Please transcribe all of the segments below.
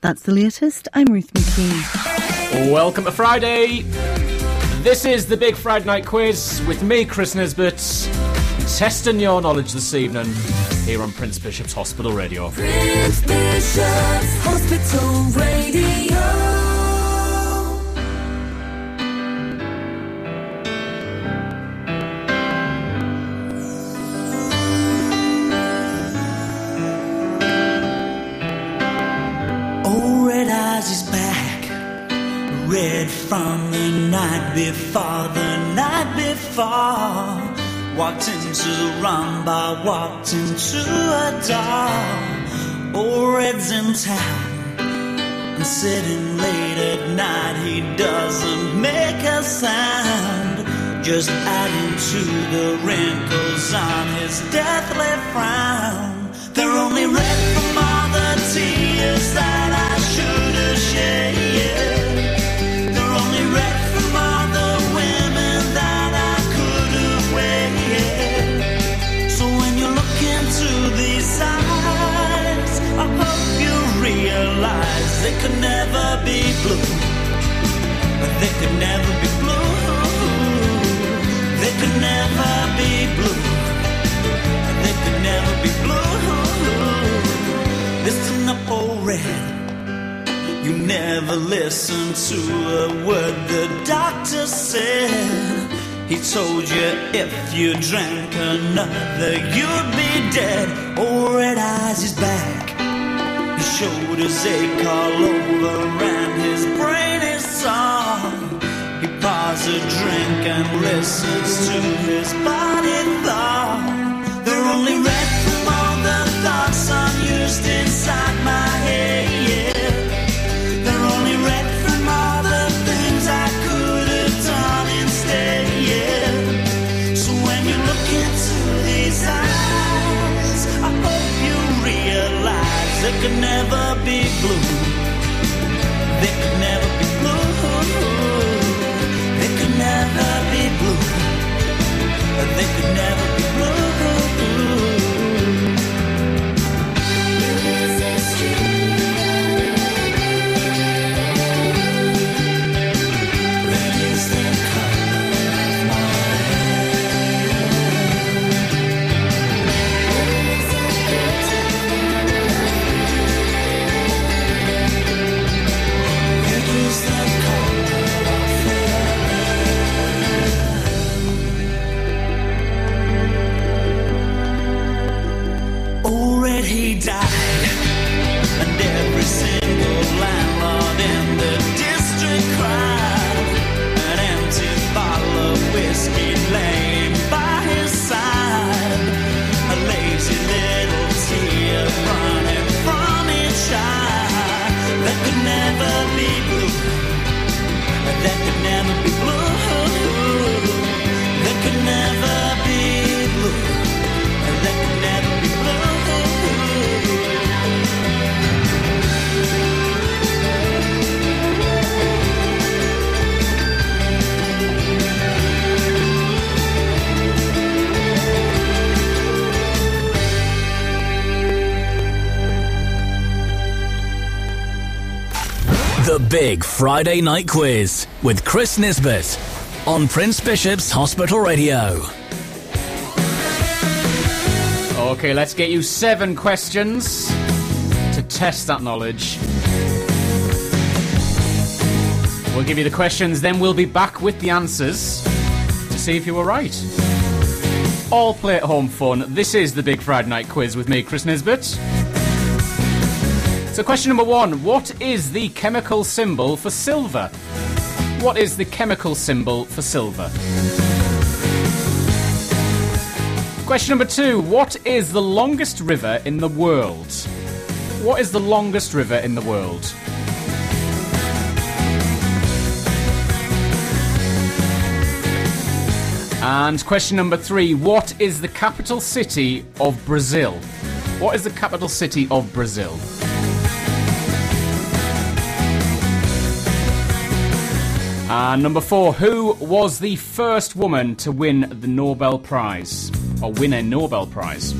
That's the latest. I'm Ruth McKee. Welcome to Friday. This is the Big Friday Night Quiz with me, Chris Nisbet, testing your knowledge this evening here on Prince Bishop's Hospital Radio. Prince Bishop's Hospital Radio. Is back, red from the night before, walked into the rumba, walked into a door. Old Red's in town, and sitting late at night, he doesn't make a sound, just adding to the wrinkles on his deathly frown. They're only red from all the tears that I should have shed. They're only red from all the women that I could have wed. So when you look into these eyes, I hope you realize they could never be blue. They could never be blue. They could never be blue. They could never be blue. Listen up, Old Red, you never listened to a word the doctor said. He told you if you drank another you'd be dead. Old Red Eyes is back, his shoulders ache all over and his brain is sore. He pours a drink and listens to his body thought. They're only red from all the thoughts unused inside my head. They're only red from all the things I could have done instead. So when you look into these eyes, I hope you realize they could never be blue. They could never be blue. They could never be blue. They could never be blue. He died, and every single landlord in the district cried. An empty bottle of whiskey laying by his side, a lazy little tear running from each eye. That could never be blue. That could never be blue. That could never be blue. That could never be blue. The Big Friday Night Quiz with Chris Nisbet on Prince Bishop's Hospital Radio. Okay, let's get you 7 questions to test that knowledge. We'll give you the questions, then we'll be back with the answers to see if you were right. All play at home fun. This is the Big Friday Night Quiz with me, Chris Nisbet. So question number 1, what is the chemical symbol for silver? What is the chemical symbol for silver? Question number 2, what is the longest river in the world? What is the longest river in the world? And question number 3, what is the capital city of Brazil? What is the capital city of Brazil? And number 4, who was the first woman to win the Nobel Prize? Or win a Nobel Prize?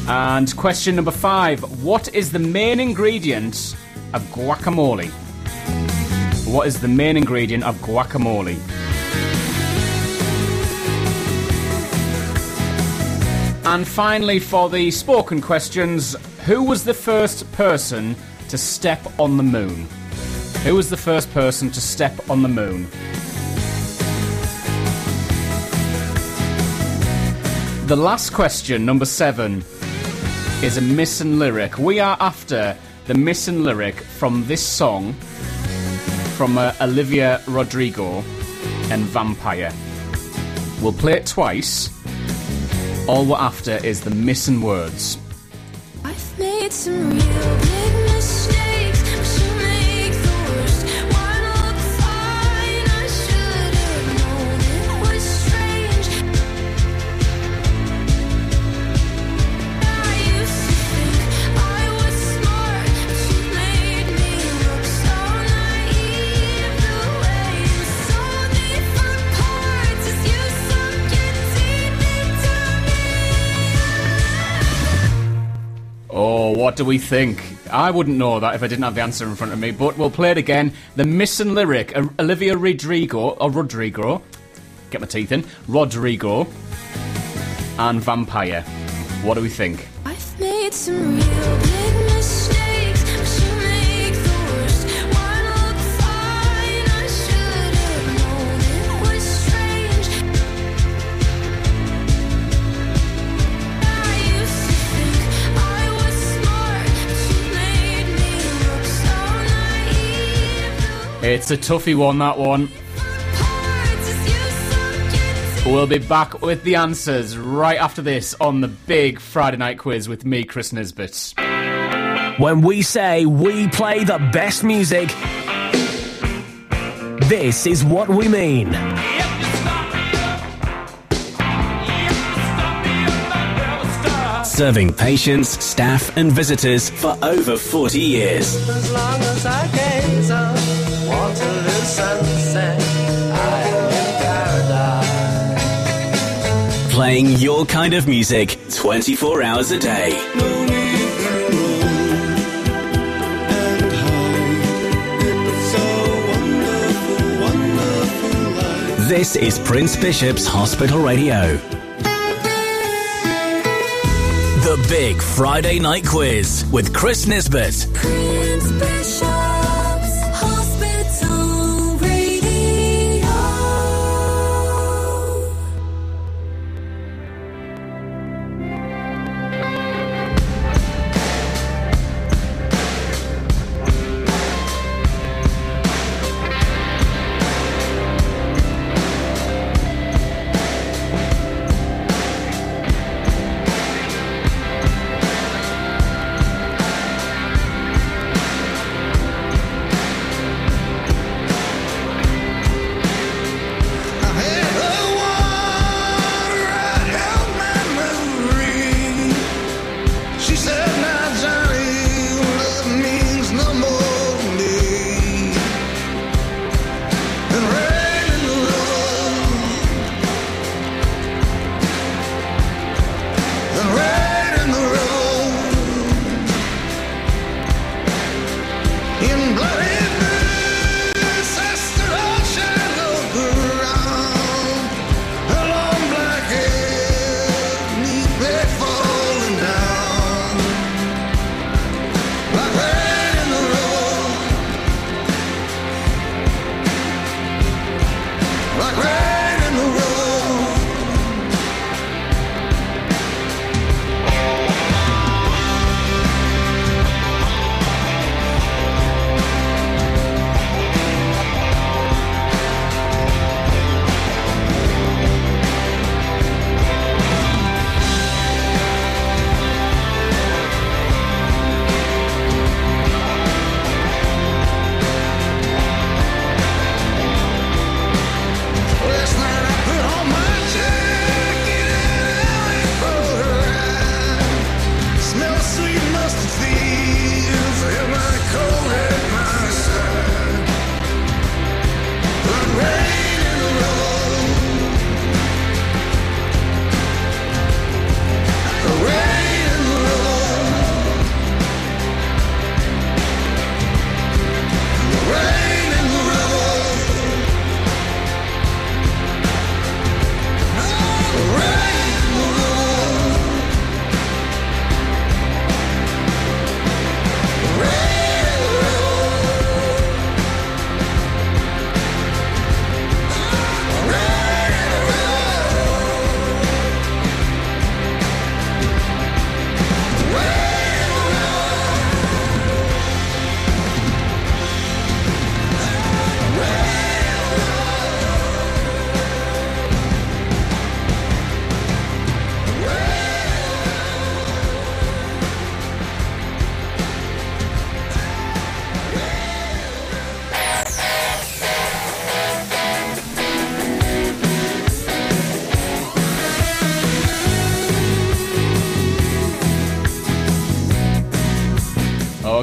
And question number 5. What is the main ingredient of guacamole? What is the main ingredient of guacamole? And finally, for the spoken questions, who was the first person to step on the moon? Who was the first person to step on the moon? The last question, number 7, is a missing lyric. We are after the missing lyric from this song from Olivia Rodrigo and Vampire. We'll play it twice. All we're after is the missing words. I've made some real big mistakes. I should make the worst one look fine. I should have known it was strange. I used to think I was smart, but you made me look so naive. The way you saw me for parts as you sunk your teeth into me. Oh, what do we think? I wouldn't know that if I didn't have the answer in front of me, but we'll play it again. The missing lyric, Olivia Rodrigo, get my teeth in, Rodrigo, and Vampire. What do we think? I've made some real big mistakes. I should make the worst one look fine. I should have known it was strange. I used to think I was smart, but you made me look so naive. It's a toughie one, that one. Parts as you sunk your teeth. We'll be back with the answers right after this on the big Friday night quiz with me, Chris Nisbet. When we say we play the best music, this is what we mean. Serving patients, staff and visitors for over 40 years. As long as I gaze on Waterloo sunset, I am in paradise. Playing your kind of music 24 hours a day. This is Prince Bishop's Hospital Radio. The Big Friday Night Quiz with Chris Nisbet. Prince Bishop's Hospital Radio.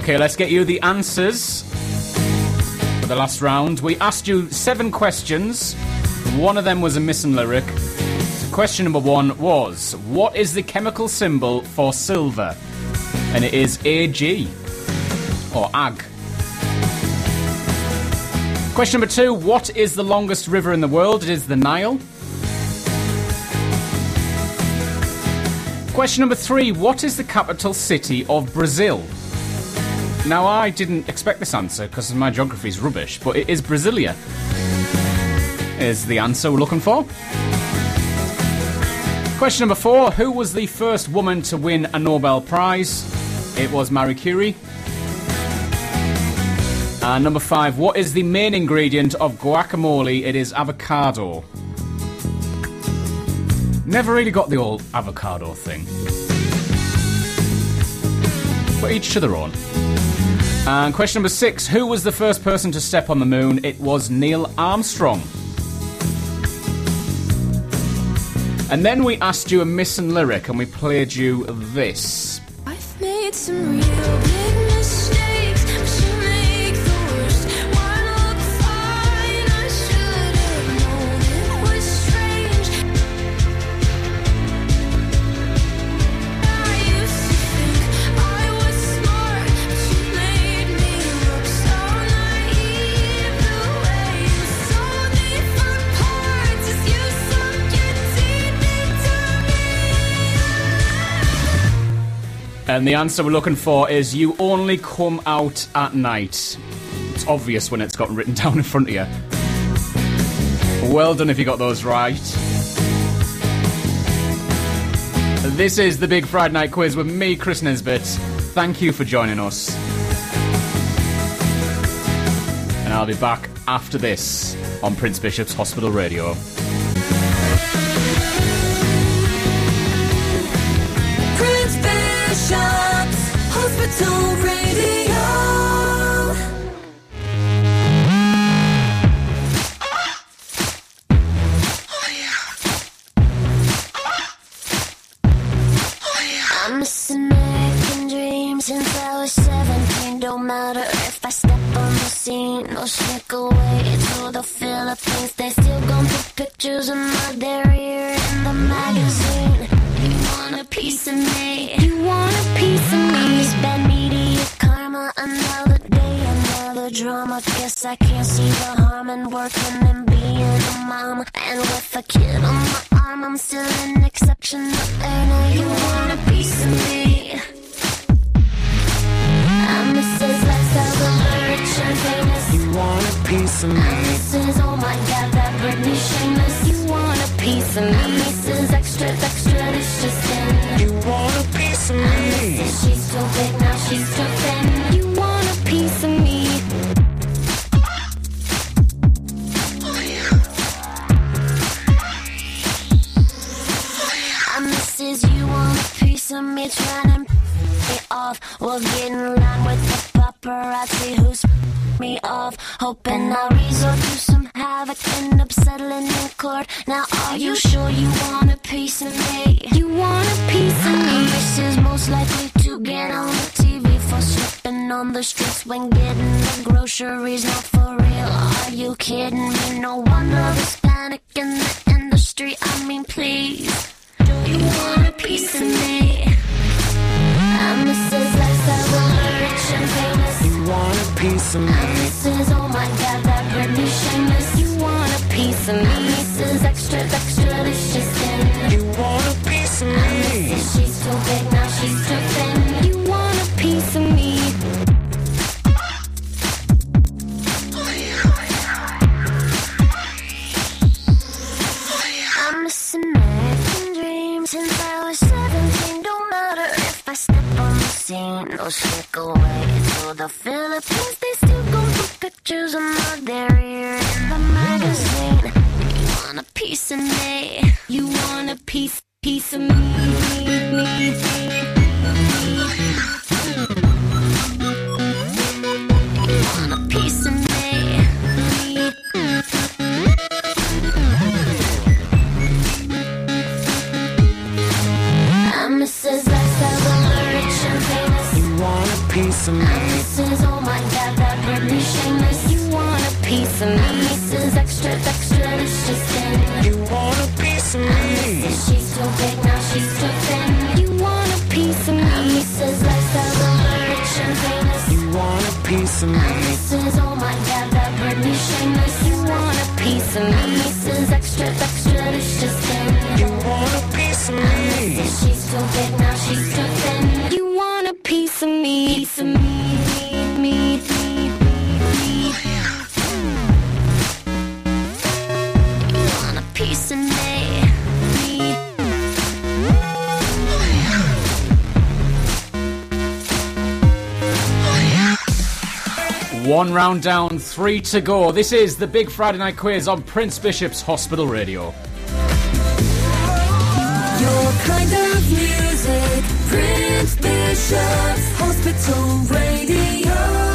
Okay, let's get you the answers for the last round. We asked you 7 questions. One of them was a missing lyric. So question number 1 was, what is the chemical symbol for silver? And it is Ag, or Ag. Question number 2, what is the longest river in the world? It is the Nile. Question number 3, what is the capital city of Brazil? Now, I didn't expect this answer because my geography is rubbish, but it is Brasilia. Is the answer we're looking for. Question number 4, who was the first woman to win a Nobel Prize? It was Marie Curie. And number 5, what is the main ingredient of guacamole? It is avocado. Never really got the old avocado thing. But each to their own. And question number 6, who was the first person to step on the moon? It was Neil Armstrong. And then we asked you a missing lyric and we played you this. I've made some real big mistakes, but you make the worst one look fine. I should have known it was strange. I used to think I was smart, but you made me look so naive. The way you saw me for parts as you sunk your teeth into me. And the answer we're looking for is you only come out at night. It's obvious when it's got written down in front of you. Well done if you got those right. This is the Big Friday Night Quiz with me, Chris Nisbet. Thank you for joining us. And I'll be back after this on Prince Bishop's Hospital Radio. Prince Bishop's Hospital Radio. I'm missing American dreams since I was 17. Don't matter if I step on the scene or sneak away to the Philippines. They still gon' put pictures of my derriere in the magazine. You want a piece of me? You want a piece of me? This bad media karma, another day, another drama. Guess I can't see the harm in working and being a mom. And with a kid on my arm, I'm still an exceptional earner. You want a piece of me? I'm Mrs. Lifestyle, the rich and famous. You want a piece of I'm me? Mrs. Oh my God, that Britney Shameless. You want a piece of me? I'm Mrs. Extra, extra, delicious thin. You want a piece of I'm me? Mrs. She's too big, now she's too thin. You want a piece of me? I'm Mrs. You want a piece of me? Trying to me off. We'll get in line with the paparazzi who's me off. Hoping I'll resort to some havoc, end up settling in court. Now are you sure you want a piece of me? You want a piece of me? This is most likely to get on the TV for slipping on the streets when getting the groceries. Not for real, are you kidding me? No wonder there's panic in the industry. I mean, please, do you want a piece of me? I'm Mrs. Lifestyle, the rich and famous. You want a piece of I'm me? Mrs. Oh my God, that Britney Shameless. You want a piece of me? I'm Mrs. Extra, extra, delicious thin. You want a piece of I'm me? Mrs. She's too big, now she's too thin. You want a piece of me? I'm missing American dreams since I was 17. Don't matter if I step on the scene or sneak away to the Philippines. They still gon' put pictures of my derriere in the magazine. You want a piece of me? You want a piece of me? You want a piece of me? I'm Mrs. Lifestyle, the rich and famous. You want a piece of me? I'm Mrs. Extra, extra, delicious thin. You want a piece of me. She's too big, now she's too thin. You want a piece of me. Mrs. Lifestyle, over rich and famous. You want a piece of me. Mrs. Oh my God, that Britney Shameless. You want a piece of me. Mrs. Extra, extra, delicious thin. You want a piece of me. She's too big, now she's too thin. You want a piece of me. Piece of me, me, me, me. You want a piece of me. One round down, 3 to go. This is the Big Friday Night Quiz on Prince Bishop's Hospital Radio. Your kind of music, Prince Bishop's Hospital Radio.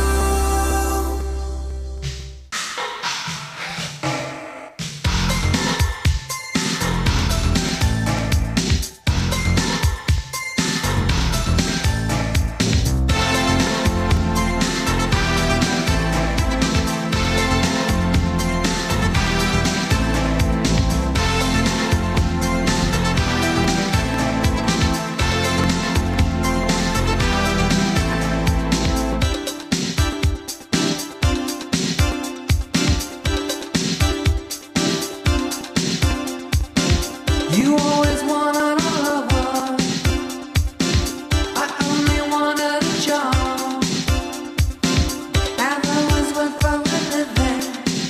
You always wanted a lover. I only wanted a job. And I was worth a living.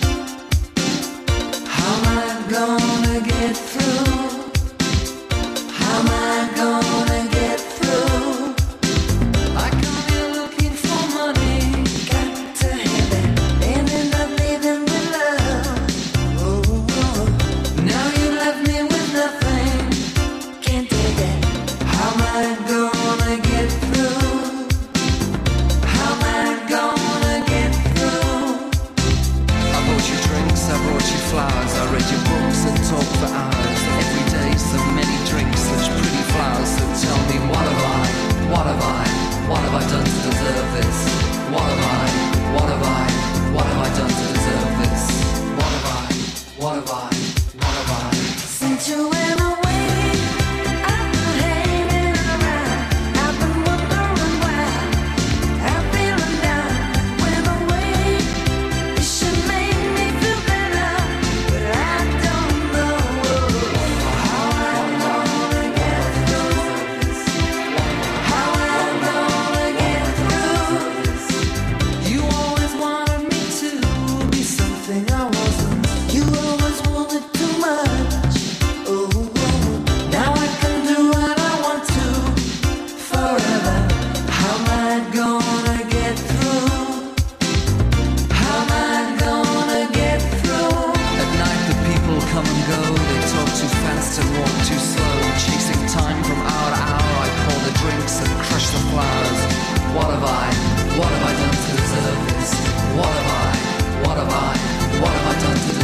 How am I gonna get through? How am I gonna get through? I come here looking for money. Got to have it. Ended up leaving with love. Oh, now you left me with nothing. Can't take it. How am I gonna get through? How am I gonna get through? I bought you drinks, I brought you flowers, I read your books and talked for hours. Every day so many drinks, such pretty flowers. So tell me, what have I done to deserve this? What have I done to deserve this? What have I? Since you went away, I've been hanging around. I've been wondering why I'm feeling down. Went away, you should make me feel better, but I don't know how I'm gonna get through this. How I'm gonna get through this. You always wanted me to be something I wasn't. You always wanted too much. Oh, now I can do what I want to forever. How am I gonna get through? How am I gonna get through? At night the people come and go. They talk too fast and walk too slow. Chasing time from hour to hour. I pour the drinks and crush the flowers. What have I done to deserve this? What have I done to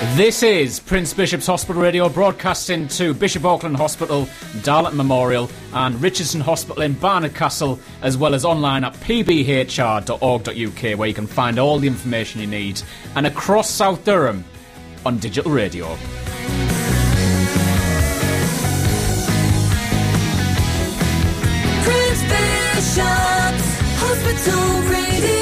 This is Prince Bishop's Hospital Radio, broadcasting to Bishop Auckland Hospital, Darlington Memorial and Richardson Hospital in Barnard Castle, as well as online at pbhr.org.uk, where you can find all the information you need, and across South Durham on digital radio. Prince Bishop's Hospital Radio.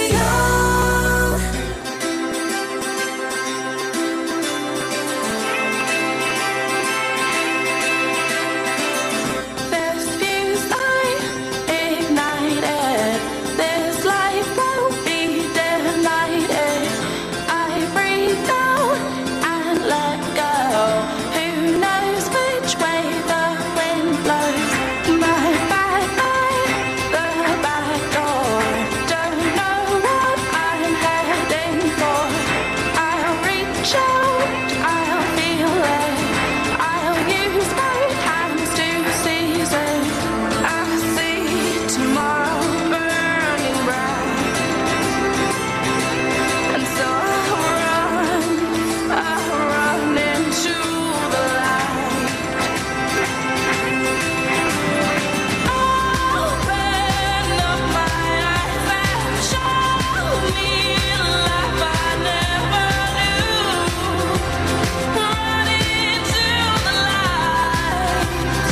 This fuse light ignited. This life won't be denied. I breathe out and let go. Who knows which way the wind blows? My back eye, the back door. Don't know what I'm heading for. I'll reach out, I'll feel it. I'll use both hands to seize it. I see tomorrow burning bright, and so I'll run into the light. Open up my eyes and show me life I never knew. Run into the light.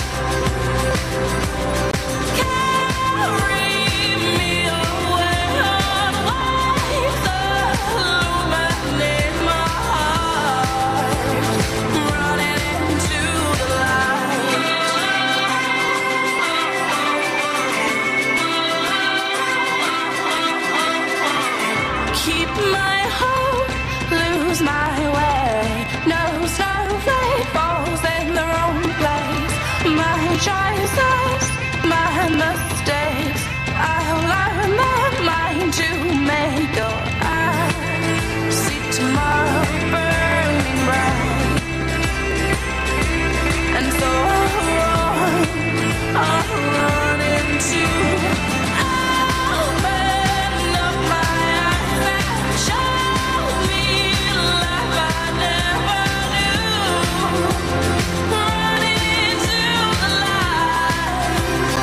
Carry me away on waves illuminate my heart. Running into the light. Keep my hope, lose my way. No snowflake falls in the wrong place. My choices, my mistakes, I'll learn my mind to make. Oh, I see tomorrow burning bright, and so I'll run into. Open up my eyes and show me life I never knew. Run into the light.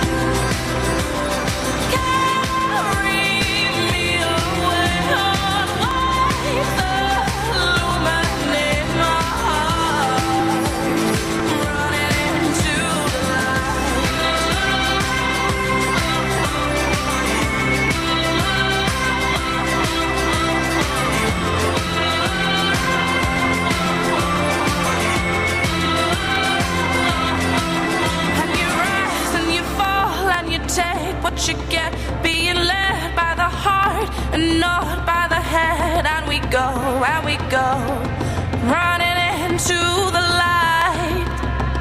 Carry me away on waves illuminate my heart. Running into the light. And you rise and you fall and you take what you get, being led by the heart and not by the head. And we go, running into the light.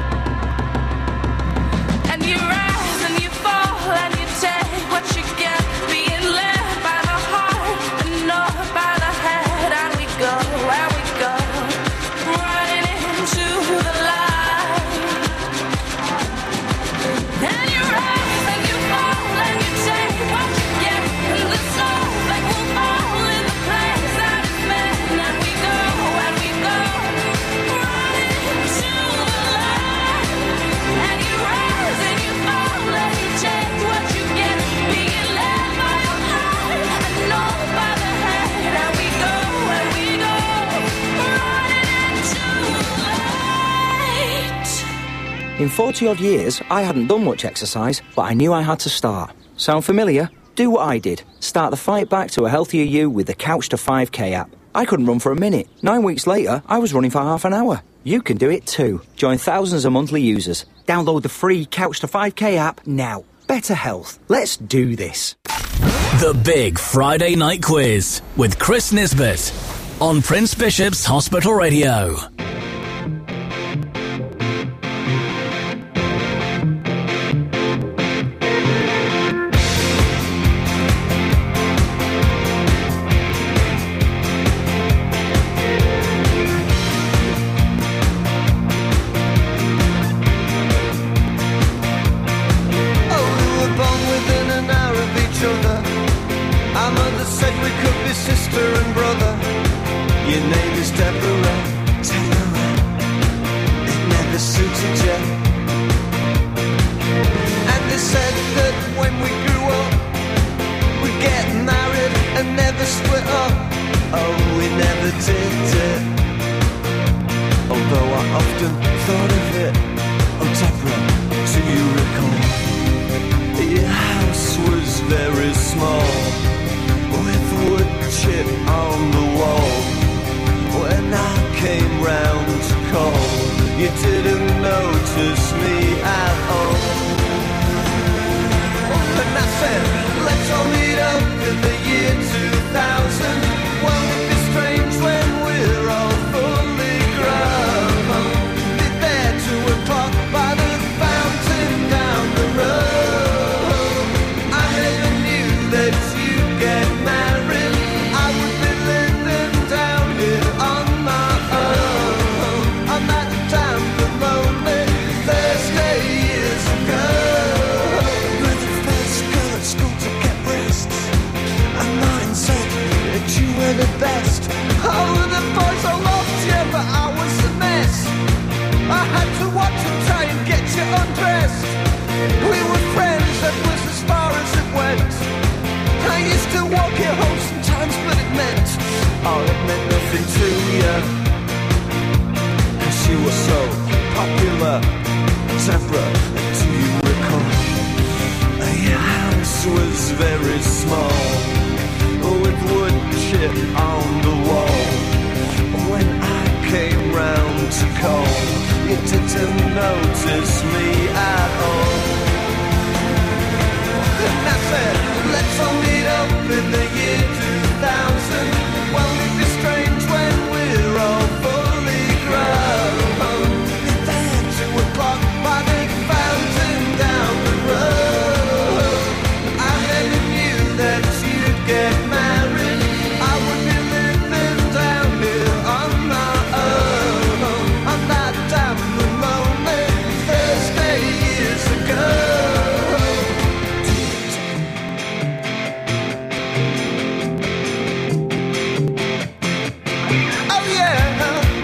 And you rise and you fall and you take what you get, being led by the heart and not by the head. And we go, running into the light. And you rise and you fall and you take what you get, and the snowflake will fall in the place that it's meant. And we go, running into the light. And you rise and you fall and you take what you get, being led by your heart and not by the head. And we go, running into the light. In 40 odd years, I hadn't done much exercise, but I knew I had to start. Sound familiar? Do what I did. Start the fight back to a healthier you with the Couch to 5K app. I couldn't run for a minute. 9 weeks later, I was running for half an hour. You can do it too. Join thousands of monthly users. Download the free Couch to 5K app now. Better health. Let's do this. The Big Friday Night Quiz with Chris Nisbet on Prince Bishop's Hospital Radio. Our mother said we could be sister and brother. Your name is Deborah. get married and never split up. Oh, we never did it. Although I often thought of it. Oh, Deborah, do you recall? Your house was very small, with wood chip on the wall. When I came round to call, you didn't notice me at all. And I said, let's all meet up in the year 2000. Won't it be strange when we're all fully grown? Be there 2 o'clock by the fountain down the road. I never knew that you'd get married. I would be living down here on my own. On that damn lonely Thursday years ago. You're the first girl at school to get breasts, and mine said that you were the best. Oh, the boys all loved you, but I was a mess. I had to watch and try and get you undressed. We were friends, that was as far as it went. I used to walk you home sometimes, but it meant, oh, it meant nothing to you. 'Cause you were so popular. Deborah, do you recall? Your house was very small, with wood chip on the wall. When I came round to call, you didn't notice me at all. And I said, let's all meet up in the year 2000. Won't it be strange when we're all fully grown? Be there 2 o'clock by the fountain down the road. I never knew that you'd get married. I would be living down here on my own. On that damn lonely Thursday years ago. Oh yeah.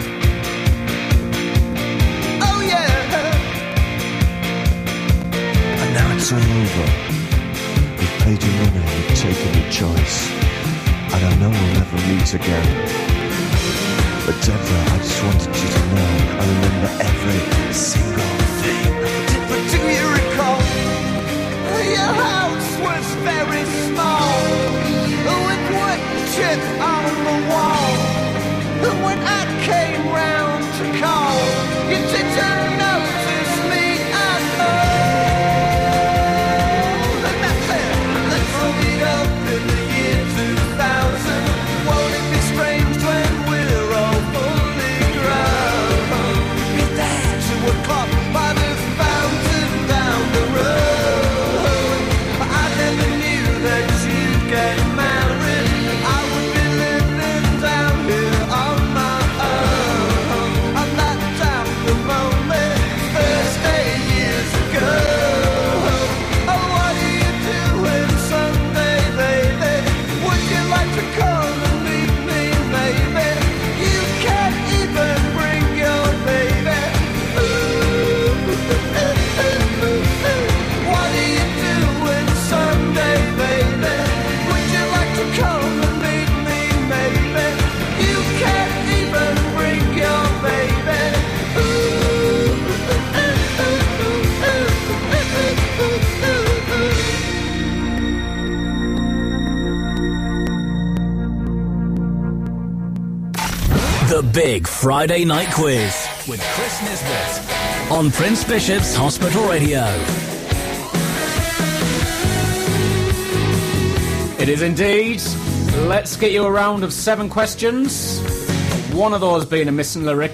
Oh yeah. And now it's all over. We've paid your money, we've taken your choice, and I know we'll never meet again. But Deborah, I just wanted you to know I remember every single thing. Deborah, do you recall? Your house was very small, with wood chip on the wall. And when I came round to call, you didn't notice me at all. And that's it. Let's all meet up in the year 2000. Won't it be strange when we're all fully grown? Be there 2 o'clock by the fountain down the road. I never knew that you'd get married. I would be living down here on my own. On that damn lonely Thursday years ago. Oh, what are you doing Sunday, baby? Would you like to come and meet me, maybe? You can't even bring your baby. What are you doing Sunday, baby? Would you like to come and meet me, maybe? You can't even bring your baby. The Big Friday Night Quiz with Chris Nisbet on Prince Bishop's Hospital Radio. It is indeed. Let's get you a round of 7 questions. One of those being a missing lyric.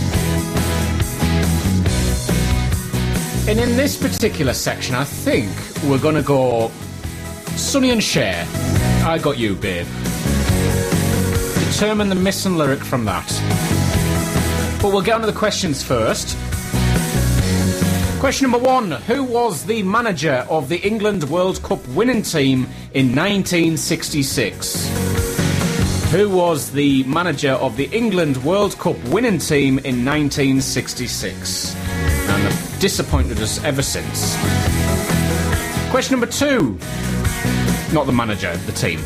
And in this particular section, I think we're going to go Sonny and Cher. I got you, babe. Determine the missing lyric from that. But we'll get on to the questions first. Question number 1. Who was the manager of the England World Cup winning team in 1966? Who was the manager of the England World Cup winning team in 1966? And have disappointed us ever since. Question number 2. Not the manager, the team.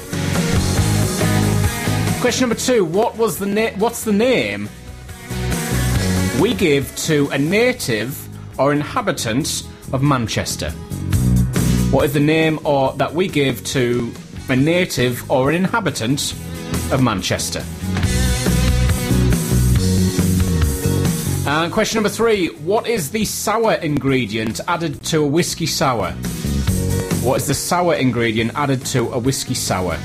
Question number 2. What's the name we give to a native or inhabitant of Manchester? What is the name that we give to a native or an inhabitant of Manchester? And question number 3. What is the sour ingredient added to a whiskey sour? What is the sour ingredient added to a whiskey sour?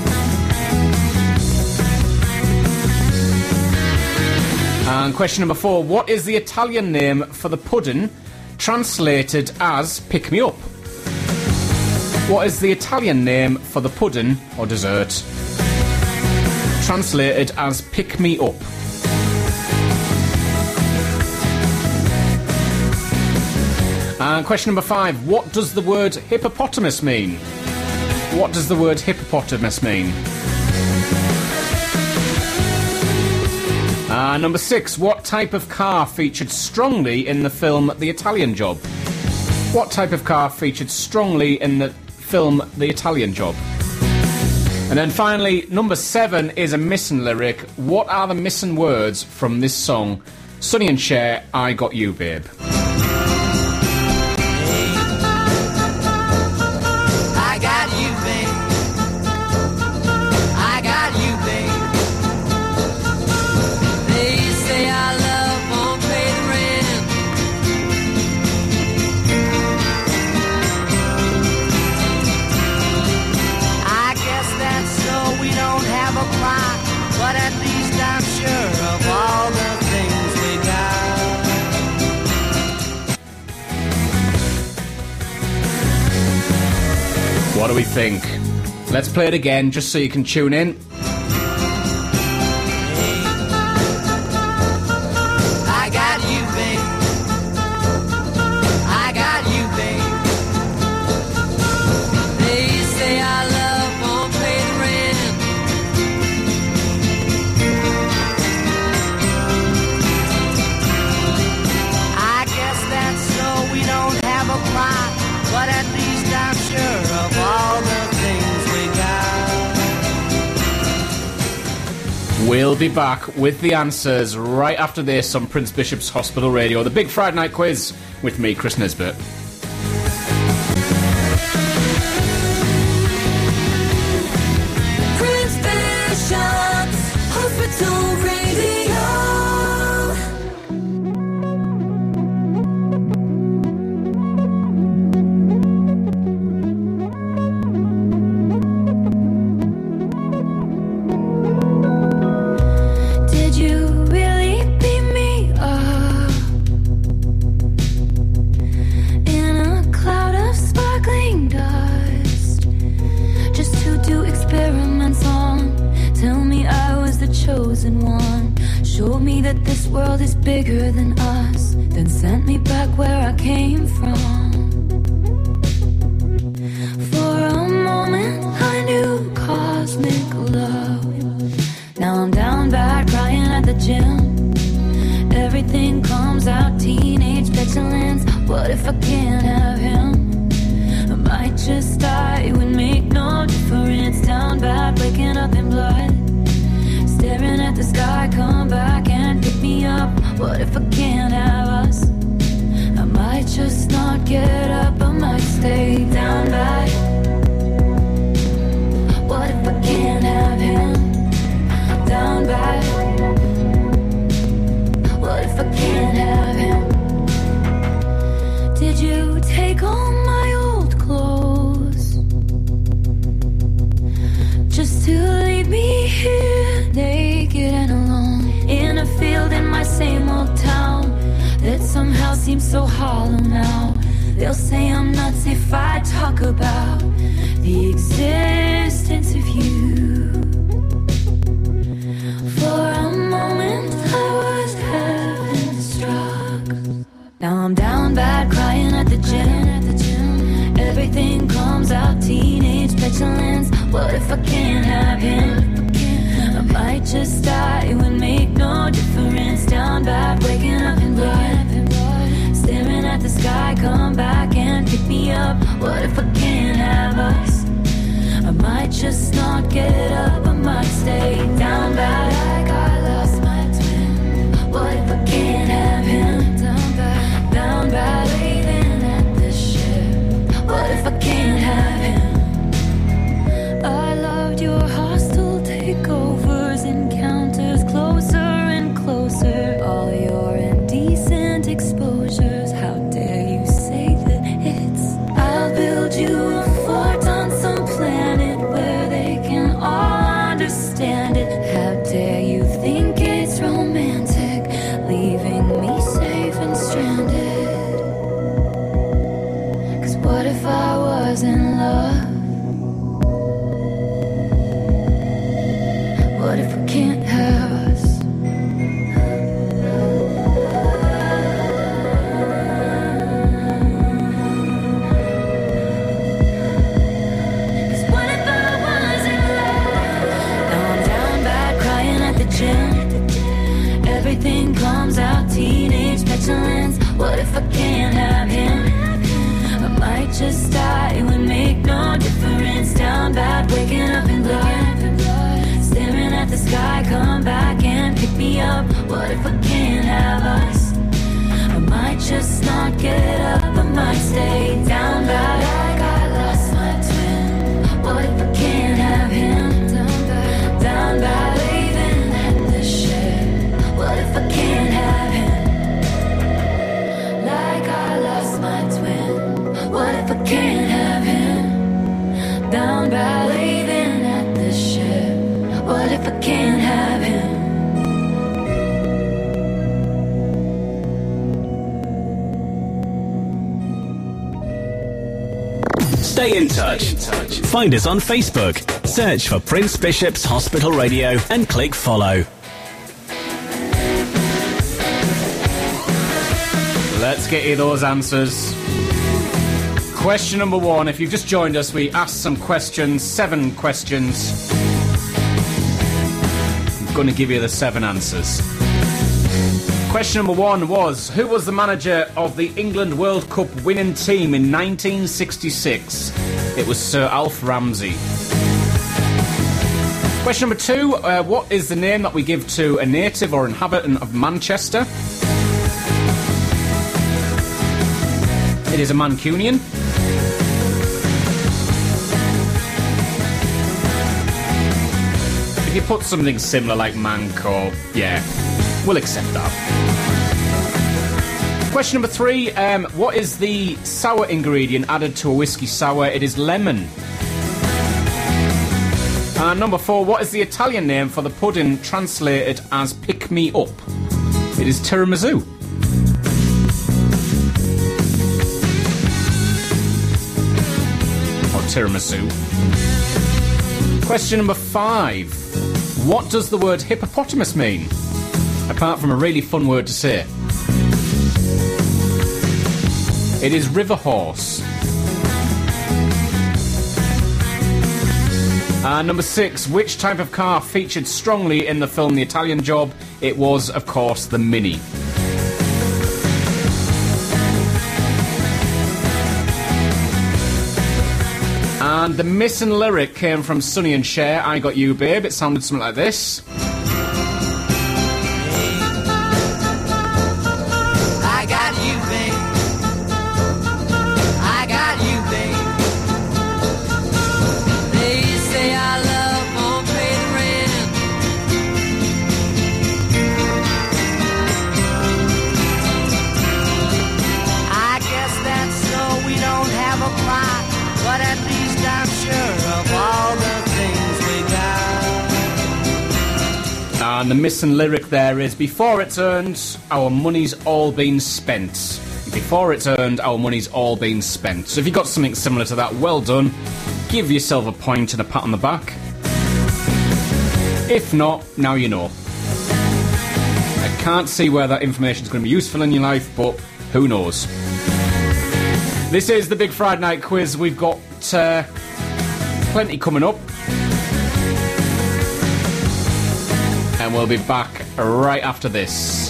And question number 4. What is the Italian name for the pudding translated as pick me up? What is the Italian name for the pudding or dessert translated as pick me up? And question number 5. What does the word hippopotamus mean? What does the word hippopotamus mean? Number 6. What type of car featured strongly in the film The Italian Job? What type of car featured strongly in the film The Italian Job? And then finally, number 7 is a missing lyric. What are the missing words from this song? Sonny and Cher, I Got You, Babe. I got you, babe. I got you, babe. They say our love won't pay the rent. I guess that's so we don't have a plot, but at least I'm sure of all the things we got. What do we think? Let's play it again just so you can tune in. I got you, babe. I got you, babe. They say our love won't pay the rent. I guess that's so we don't have a plot, but at least I'm sure of all the things we got. We'll be back with the answers right after this on Prince Bishop's Hospital Radio. The Big Friday Night Quiz with me, Chris Nisbet. Prince Bishop's Hospital Radio. Did you really beat me up in a cloud of sparkling dust just to do experiments on? Tell me I was the chosen one. Showed me that this world is bigger than us, then sent me back where I came from. For a moment I knew cosmic love. Now I'm down bad, crying at the gym. Everything comes out, teenage petulance. What if I can't have him? I might just die, it would make no difference. Down bad, waking up in blood. Staring at the sky, come back and pick me up. What if I can't have us? I might just not get up, I might stay down bad. What if I can't have him? Down bad. What if I can't have him? Did you take all my old clothes just to leave me here naked and alone in a field in my same old town that somehow seems so hollow now? They'll say I'm nuts if I talk about the existence of you. For a moment I was heaven struck. Now I'm down bad, crying at the gym. Everything comes out, teenage petulance. What if I can't have him? I might just die, it would make no difference. Down bad, waking up in blood. Staring at the sky, come back and pick me up. What if I can't have us? might just not get up, I might stay down bad. Like I lost my twin. What if I can't have him? Down bad, waving at the ship. What if I can't have him? I loved your hostile takeovers, encounters closer and closer. All your indecent exposures. How dare you say that it's? I'll build you a fort on some planet where they can all understand it. How dare you think it's romantic, leaving me safe and stranded? 'Cause what if I was in love? What if we can't have us? 'Cause what if I was in love? Now I'm down bad, crying at the gym. Everything comes out, teenage petulance. What if I can't have him? I might just die, it would make no difference. Down bad, waking up in blood, staring at the sky, come back and pick me up. What if I can't have us? I might just not get up, I might stay down bad. Like I lost my twin. What if I can't have him? Down bad, waving at the ship. What if I can't have him? Like I lost my twin. What if I can't have him? Down bad, waving at the ship. What if I can't have him? Stay in touch. Find us on Facebook. Search for Prince Bishop's Hospital Radio and click follow. Let's get you those answers. Question number 1. If you've just joined us, we asked some questions, 7 questions. I'm going to give you the 7 answers. Question number 1 was, who was the manager of the England World Cup winning team in 1966? It was Sir Alf Ramsey. Question number 2, what is the name that we give to a native or inhabitant of Manchester? It is a Mancunian. If you put something similar like Manc or, yeah, we'll accept that. Question number 3, what is the sour ingredient added to a whiskey sour? It is lemon. And number 4, what is the Italian name for the pudding translated as pick me up? It is tiramisu. Or tiramisu. Question number 5, what does the word hippopotamus mean? Apart from a really fun word to say. It is river horse. Number 6, which type of car featured strongly in the film The Italian Job? It was, of course, the Mini. And the missing lyric came from Sonny and Cher, I Got You Babe. It sounded something like this. I got you, babe. I got you, babe. They say our love won't pay the rent. I guess that's so we don't have a plot, but at least I'm sure of all the things we got. And the missing lyric there is, before it's earned, our money's all been spent. Before it's earned, our money's all been spent. So if you got something similar to that, well done. Give yourself a point and a pat on the back. If not, now you know. I can't see where that information is going to be useful in your life, but who knows. This is the Big Friday Night Quiz. We've got plenty coming up. And we'll be back right after this.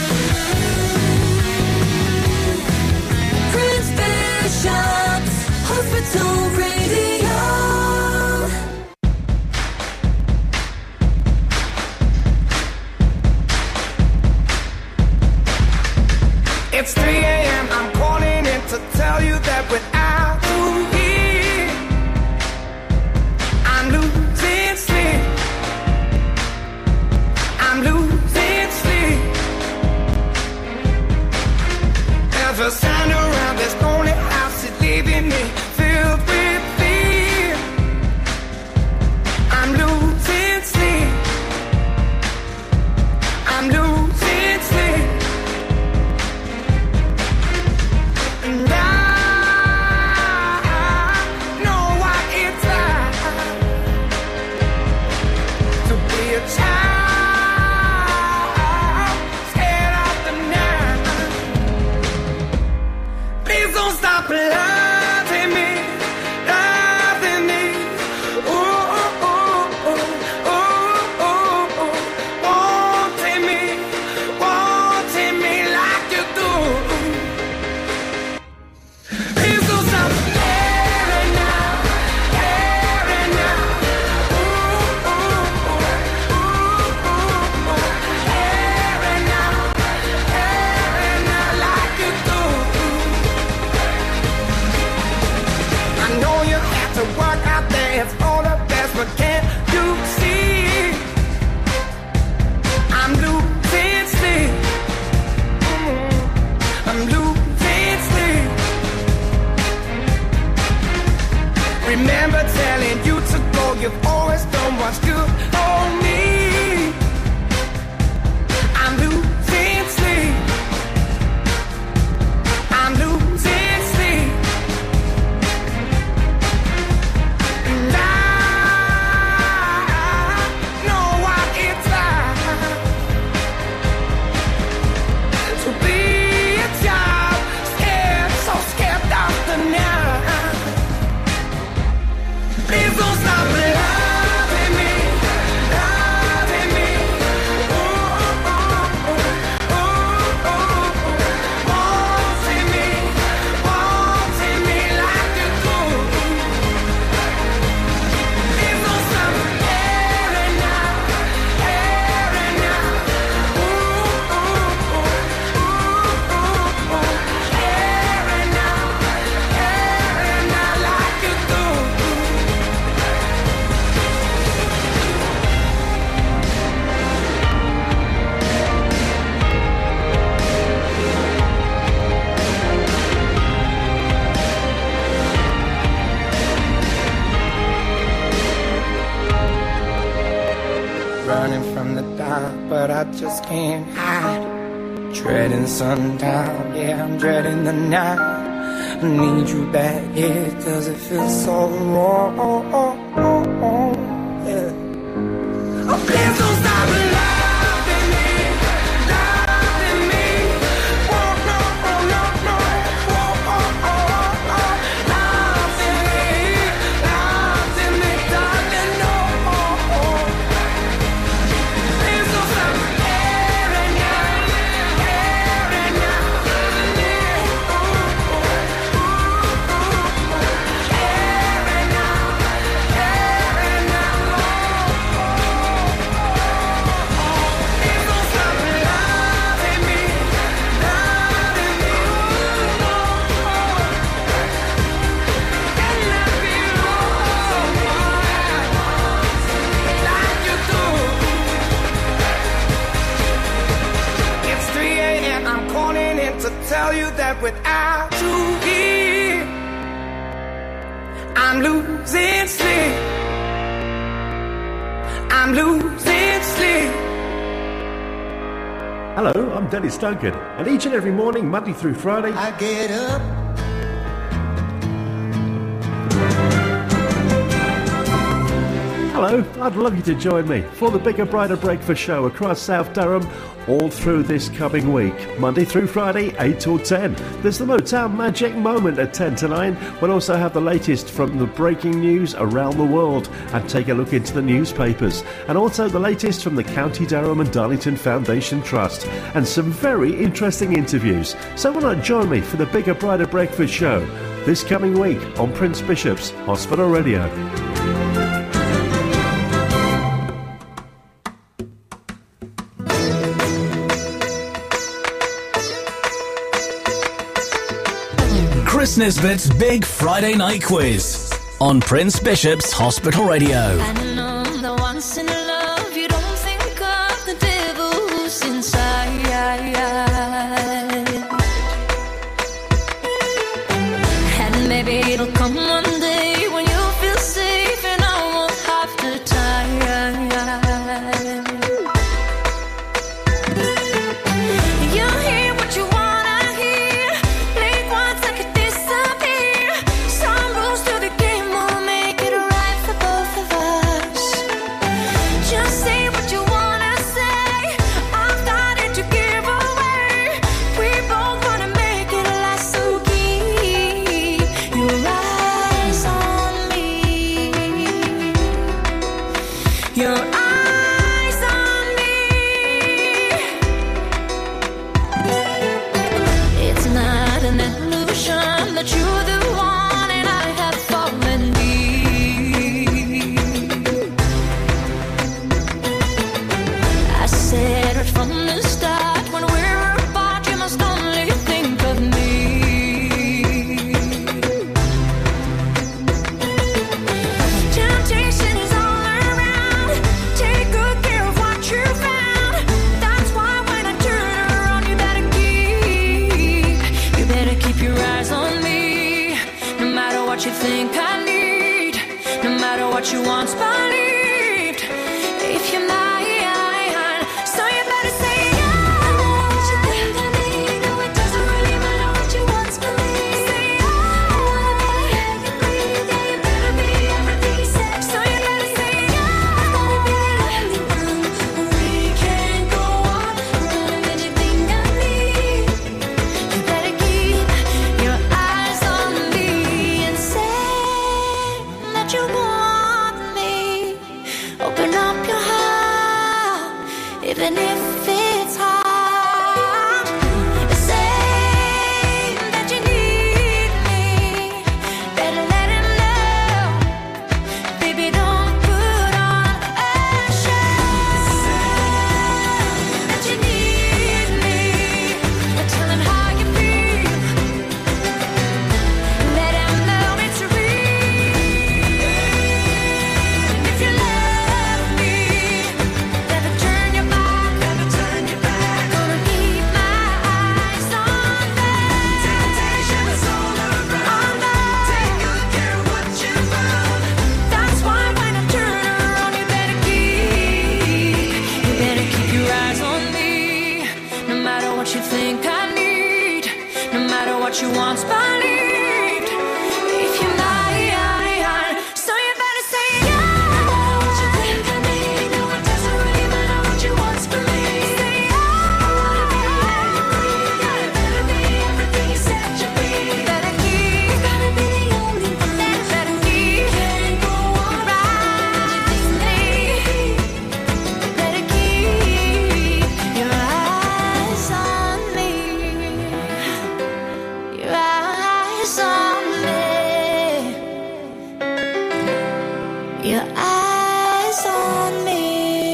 Prince Bishop's Talk Radio. It's 3 a.m. I'm calling in to tell you that without you here, I'm losing sleep. I'm losing sleep. There's a sound around this lonely house, it's leaving me filled with fear. I'm losing sleep. I'm losing sleep. And I know what it's like to be a child, scared of the night. Please don't stop loving me, loving me. Ooh, ooh, ooh, ooh, ooh, ooh. Wanting me like you do. Please don't stop caring now, caring now. Ooh, ooh, ooh, ooh, ooh, ooh. Caring now like you do. I know you have to work out there, it's all the best, but can't you see? I'm losing sleep. I'm losing sleep. Remember telling you to go, you've always done what's good for me. I'm losing sleep. I'm losing sleep. And I know what it's like to be a child, scared, so scared of the night. Please don't stop loving me, loving me. Ooh, ooh, ooh, ooh, ooh, ooh. Wanting me like you do. Please don't stop caring now, caring now. Ooh, ooh, ooh, ooh, ooh, ooh. Caring now like you do. Running from the dark, but I just can't hide. Dreading sundown, yeah, I'm dreading the night. I need you back, yeah, does it feel so wrong? Yeah. Oh, please don't stop loving me, loving me. Oh, no, oh, no, no. Oh, oh, oh, oh. Loving me, darling, no. Please don't stop caring now, caring now. Ooh, ooh, ooh, ooh. Caring now, caring now. Please don't stop loving me, loving me. Can I be wrong like you do? It's 3 a.m. I'm calling in to tell you that without you here, I'm losing sleep. I'm losing sleep. Hello, I'm Dennis Duncan, and each and every morning, Monday through Friday, I get up. hello, I'd love you to join me for the Bigger Brighter Breakfast Show across South Durham all through this coming week. Monday through Friday, 8 till 10. There's the Motown Magic Moment at 10 to 9. We'll also have the latest from the breaking news around the world and take a look into the newspapers. And also the latest from the County Durham and Darlington Foundation Trust. And some very interesting interviews. So why not join me for the Bigger Brighter Breakfast Show this coming week on Prince Bishop's Hospital Radio. Chris Nisbet's Big Friday Night Quiz on Prince Bishop's Hospital Radio. I know that once in love you don't think of the devil who's inside. And maybe it'll come one day when you'll feel safe and I won't have to tie. You hear what you wanna hear, blink once like it disappear. Some rules to the game will make it right for both of us. Just say what you wanna say, I've got it to give away. We both wanna make it last, so keep your eyes on me. Your eyes on me. It's not an illusion that you're the one and I have fallen deep. I said right from the start, when we're apart you must only think of me. Temptation is all around, take good care of what you found. That's why when I turn around you better keep your eyes on me. No matter what you think I need, no matter what you once believed, if you're mine, so you better say yeah. No matter what you think I need, no, it doesn't really matter what you once believed. Say yeah. I wanna be every breathe, yeah, you better be everything you said. So you better say yeah. Gotta be the only one. We can't go on running anything I need. You better keep your eyes on me and say that you want me. Open up your heart, even if it's hard. Say that you need me. Better let him know. Baby, don't put on a show. That you need me. Tell him how you feel. Let him know it's real. If you love me, never turn your back, never turn your back. Gonna keep my eyes on them. Temptation is all around. Take good care of what you found. That's why when I turn around, you better keep your eyes on me. No matter what you think I need, no matter what you once believed, if you're mine, so you better say yeah. No matter what you think I need, no, it doesn't really matter what you once believed. Say yeah. I wanna be every breathe, yeah, you better be everything you said you'd be. Better keep, gotta be the only one. Better keep, can't go on right with me. Better keep your eyes on me. Your eyes on me. Your eyes on me.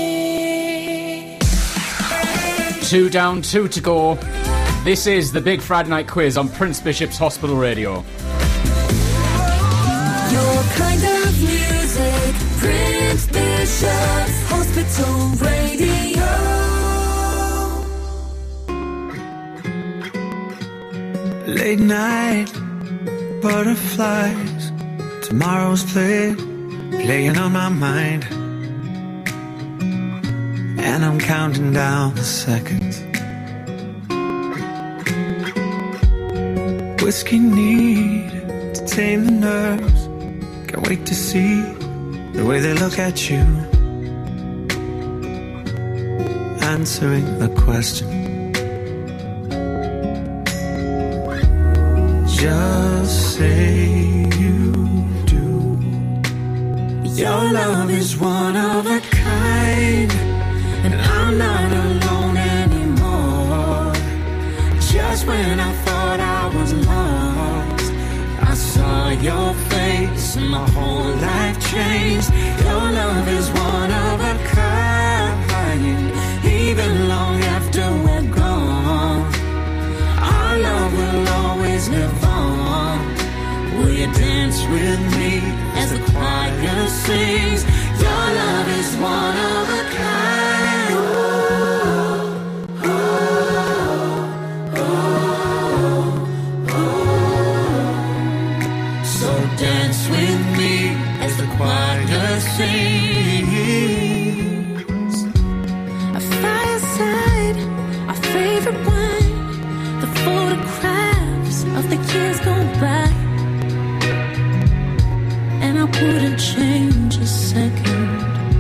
2 down, 2 to go. This is the Big Friday Night Quiz on Prince Bishop's Hospital Radio. Your kind of music, Prince Bishop's Hospital Radio. Late night, butterflies, tomorrow's play, playing on my mind. And I'm counting down the seconds. Whiskey need to tame the nerves. Can't wait to see the way they look at you. Answering the question. Just say you do. Your love is one of a kind, and I'm not alone anymore. Just when I thought I was lost, I your face and my whole life changed. Your love is one of a kind. Even long after we're gone, our love will always live on. Will you dance with me as the choir sings? Your love is one of a kind. So dance with me as the choir sings. A fireside, our favorite wine, the photographs of the years gone by. And I wouldn't change a second.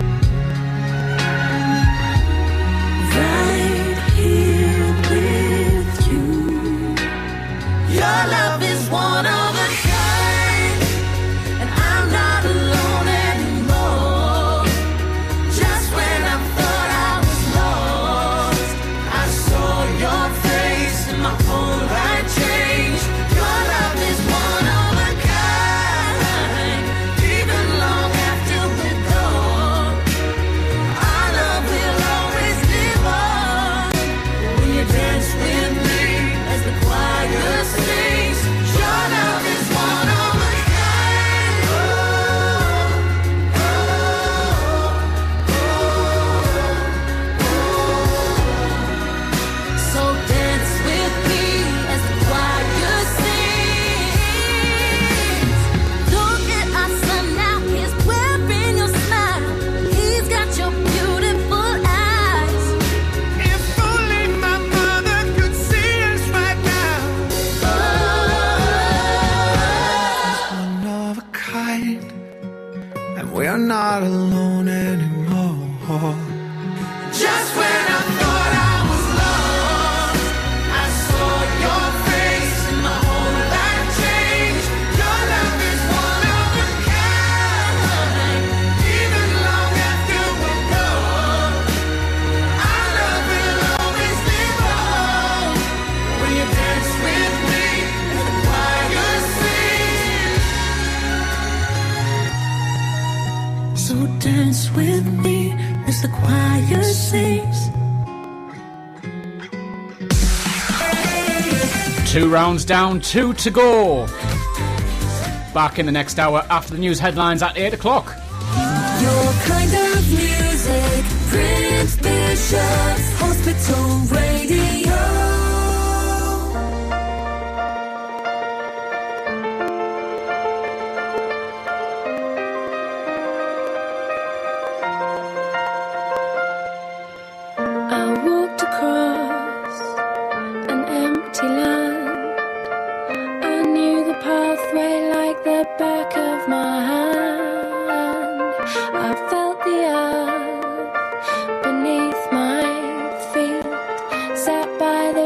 Right here with you. Your love is one of a kind, and I'm not alone anymore. Just when I thought I was lost, I saw your face and my whole life changed. Your love is one of a kind. Even long after we're gone, our love will always live on. Will you dance with me as the choir sings? Your love is one of a kind. So dance with me as the choir sings. Look at our son now, he's wearing your smile. He's got your beautiful eyes. If only my mother could see us right now. One of a kind, and we're not alone anymore. Just when I thought I was lost, I saw your face and my whole life changed. Your love is one of a kind. Even long after we're gone, our love will always live on. Will you dance with me as the choir sings? So dance with me as the choir sings. 2 rounds down, 2 to go. Back in the next hour after the news headlines at 8 o'clock. Your kind of music, Prince Bishop's Hospital Radio. I walked across an empty land. I knew the pathway like the back of my hand. I felt the earth beneath my feet, sat by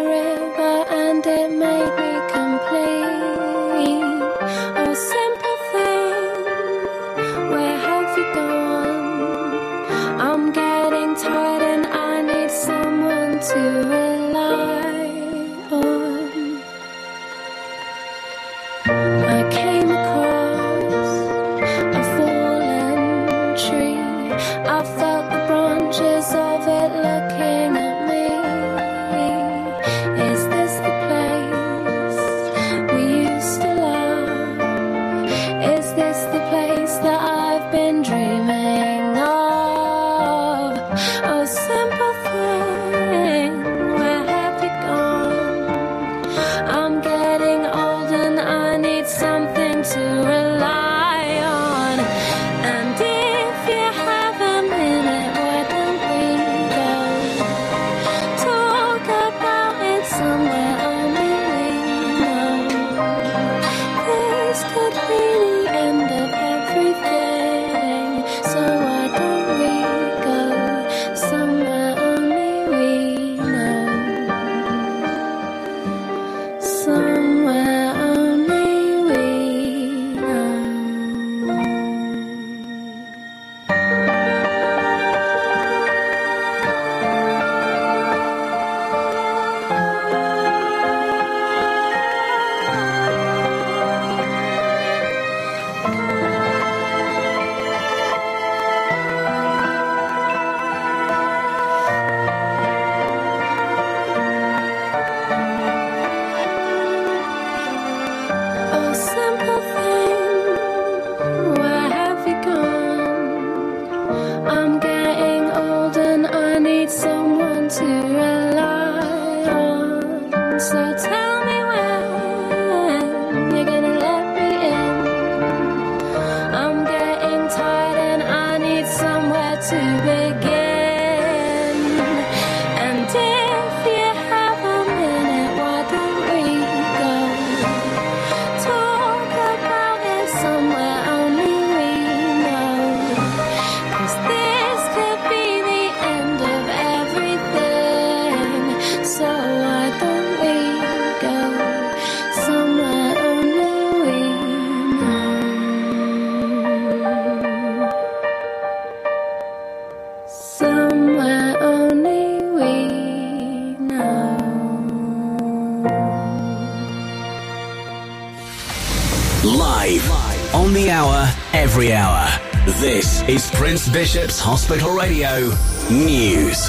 every hour. This is Prince Bishop's Hospital Radio News.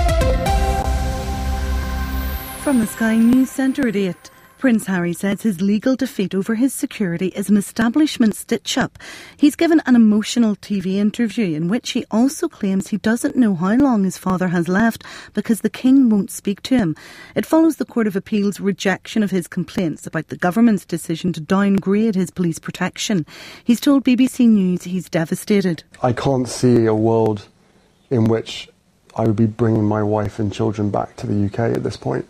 From the Sky News Centre at 8. Prince Harry says his legal defeat over his security is an establishment stitch-up. He's given an emotional TV interview in which he also claims he doesn't know how long his father has left because the King won't speak to him. It follows the Court of Appeal's rejection of his complaints about the government's decision to downgrade his police protection. He's told BBC News he's devastated. I can't see a world in which I would be bringing my wife and children back to the UK at this point.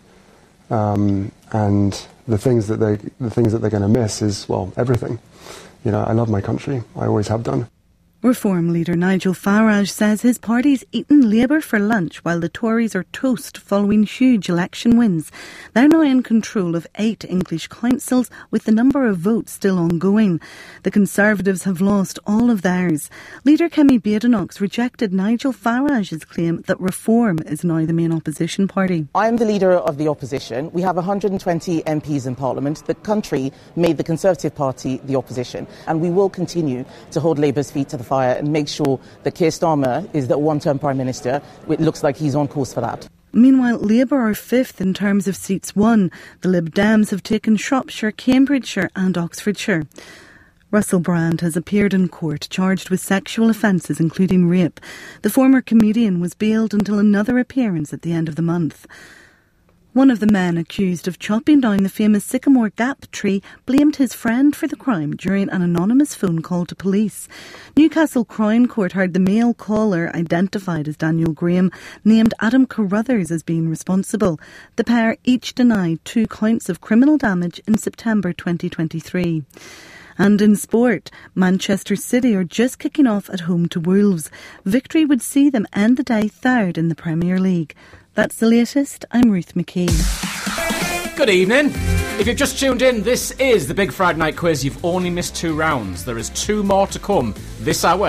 And the things that they're going to miss is, well, everything. You know, I love my country. I always have done. Reform leader Nigel Farage says his party's eaten Labour for lunch while the Tories are toast following huge election wins. They're now in control of 8 English councils with the number of votes still ongoing. The Conservatives have lost all of theirs. Leader Kemi Badenoch rejected Nigel Farage's claim that Reform is now the main opposition party. I am the leader of the opposition. We have 120 MPs in Parliament. The country made the Conservative Party the opposition, and we will continue to hold Labour's feet to the fire and make sure that Keir Starmer is the one-term Prime Minister. It looks like he's on course for that. Meanwhile, Labour are 5th in terms of seats won. The Lib Dems have taken Shropshire, Cambridgeshire and Oxfordshire. Russell Brand has appeared in court charged with sexual offences including rape. The former comedian was bailed until another appearance at the end of the month. One of the men accused of chopping down the famous Sycamore Gap tree blamed his friend for the crime during an anonymous phone call to police. Newcastle Crown Court heard the male caller, identified as Daniel Graham, named Adam Carruthers as being responsible. The pair each denied 2 counts of criminal damage in September 2023. And in sport, Manchester City are just kicking off at home to Wolves. Victory would see them end the day 3rd in the Premier League. That's the latest. I'm Ruth McKee. Good evening. If you've just tuned in, this is the Big Friday Night Quiz. You've only missed 2 rounds. There is 2 more to come this hour.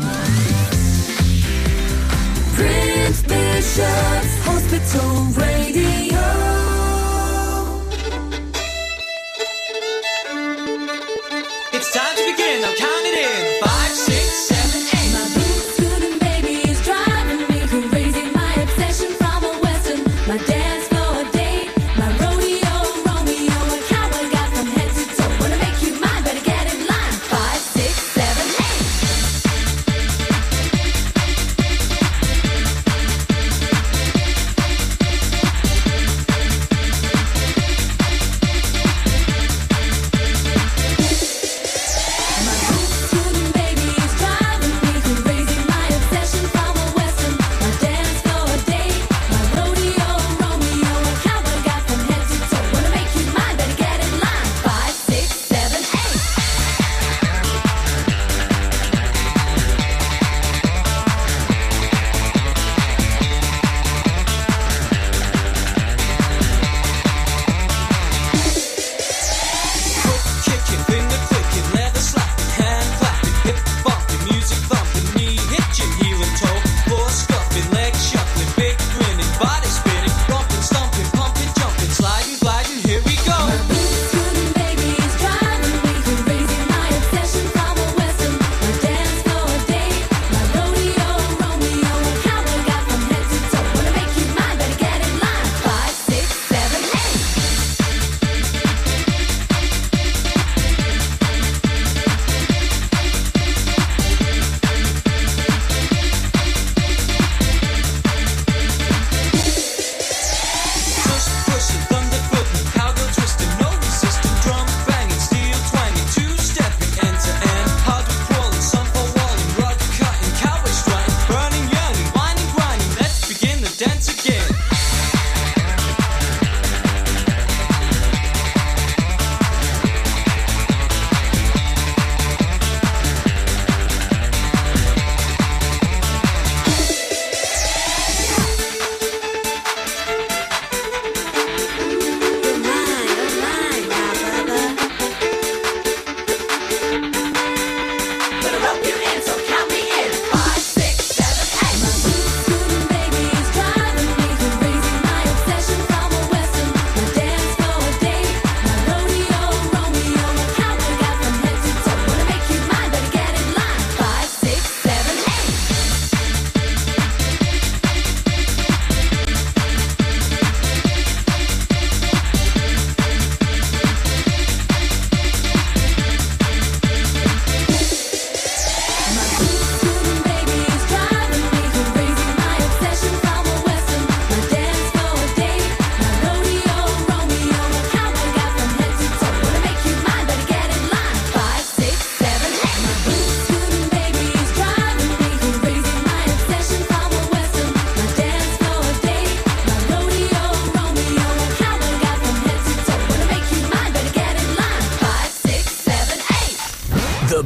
Prince Bishop's Hospital Radio. It's time to begin. I'm counting in 5, 6, 7, 8. My blue student baby is driving me crazy. My obsession from a western. My dance floor date. My rodeo Romeo. A cowboy got from head to toe. Wanna make you mine, better get in line. 5, 6, 7, 8.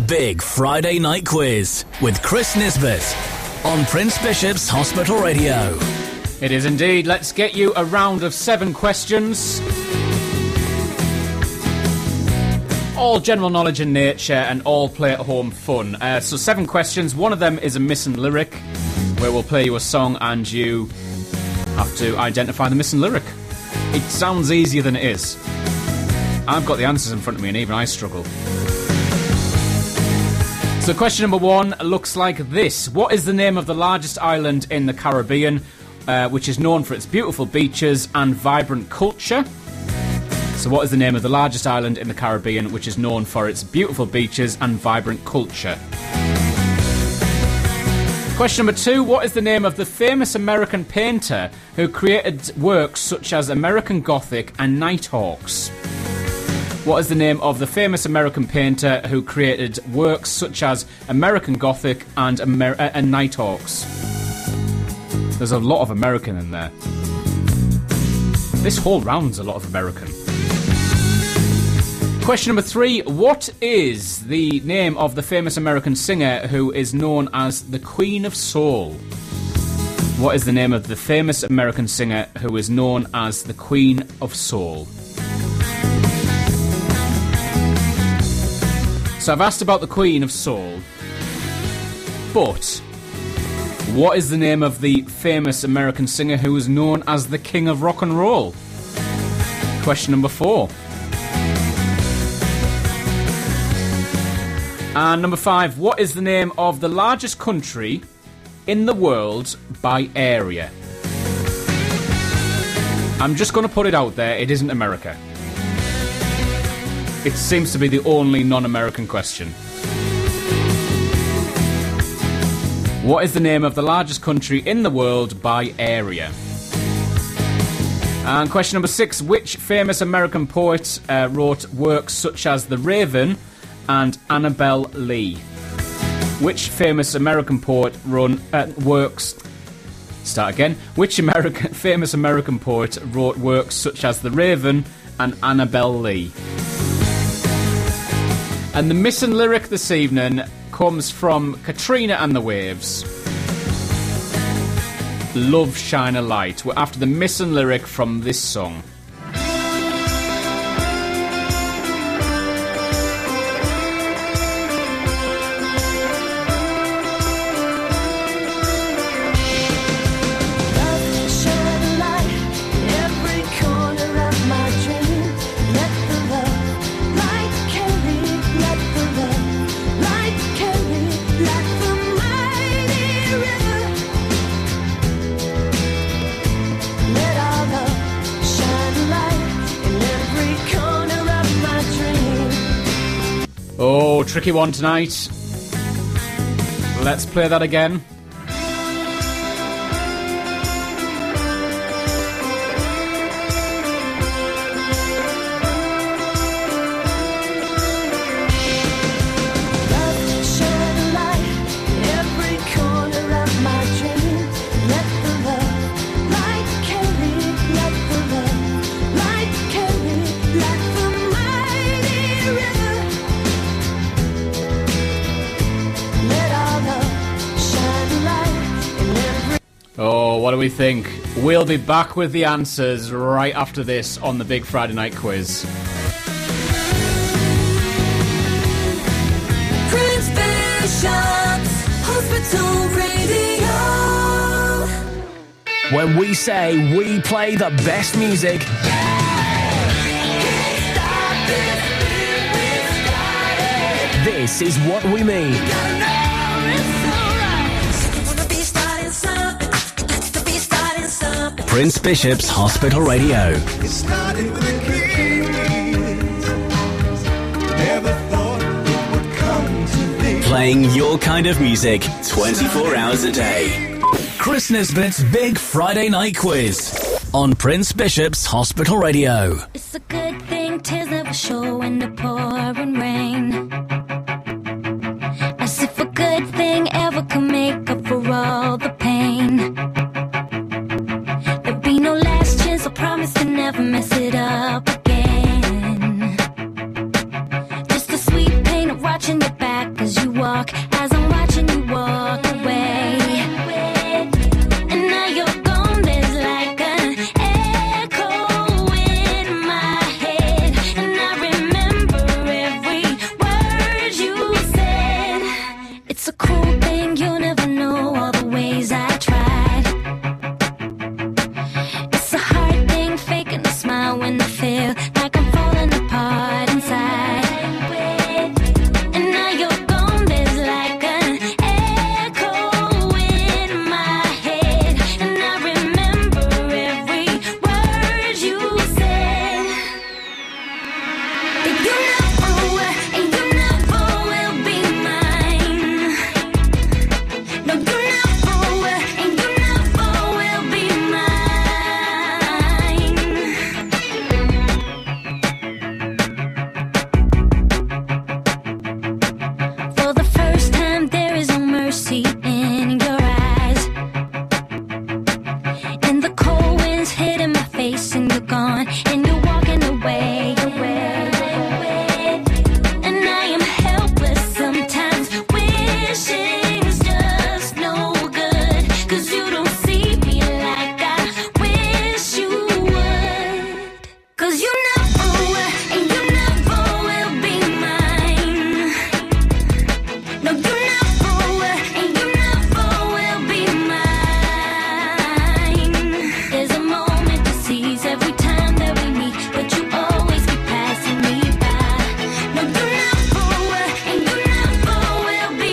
Big Friday Night Quiz with Chris Nisbet on Prince Bishop's Hospital Radio. It is indeed. Let's get you a round of 7 questions. All general knowledge in nature and all play-at-home fun. So 7 questions. One of them is a missing lyric, where we'll play you a song and you have to identify the missing lyric. It sounds easier than it is. I've got the answers in front of me and even I struggle. So question number 1 looks like this. What is the name of the largest island in the Caribbean, which is known for its beautiful beaches and vibrant culture? So what is the name of the largest island in the Caribbean, which is known for its beautiful beaches and vibrant culture? Question number 2. What is the name of the famous American painter who created works such as American Gothic and Nighthawks? What is the name of the famous American painter who created works such as American Gothic and Nighthawks? There's a lot of American in there. This whole round's a lot of American. Question number 3. What is the name of the famous American singer who is known as the Queen of Soul? What is the name of the famous American singer who is known as the Queen of Soul? So I've asked about the Queen of Soul, but what is the name of the famous American singer who is known as the King of Rock and Roll? Question number 4. And number 5, what is the name of the largest country in the world by area? I'm just going to put it out there, it isn't America. It seems to be the only non-American question. What is the name of the largest country in the world by area? And question number 6, which famous American poet wrote works such as The Raven and Annabel Lee? Which famous American poet works... Start again. Which famous American poet wrote works such as The Raven and Annabel Lee? And the missing lyric this evening comes from Katrina and the Waves. Love Shine a Light. We're after the missing lyric from this song. Oh, tricky one tonight. Let's play that again. What do we think? We'll be back with the answers right after this on the Big Friday Night Quiz. Prince Bishop's Hospital Radio. When we say we play the best music, this is what we mean. Prince Bishop's Hospital Radio. It started with the keys. Never thought it would come to this. Playing your kind of music 24 hours a day. Chris Nisbet's Big Friday Night Quiz on Prince Bishop's Hospital Radio. It's a good thing tears never show in the pouring rain. As if a good thing ever can make up for all the pain. There'll be no last chance, I promise to never mess it up again. Just the sweet pain of watching your back as cool thing, you'll never know all the ways I tried. It's a hard thing faking a smile when I feel like I'm falling apart inside. And now you're gone, there's like an echo in my head. And I remember every word you said. That you never and you never will be mine. No, you never and you never will be mine. For the first time, there is no mercy in your eyes. And the cold winds hitting my face, and you're gone, and you're walking away. And I am helpless sometimes, wishing it's just no good. 'Cause you don't see me like I wish you would. 'Cause you never and you never will be mine. No, you never and you never will be mine. There's a moment to seize every time that we meet, but you always keep passing me by. No, you never and you never will be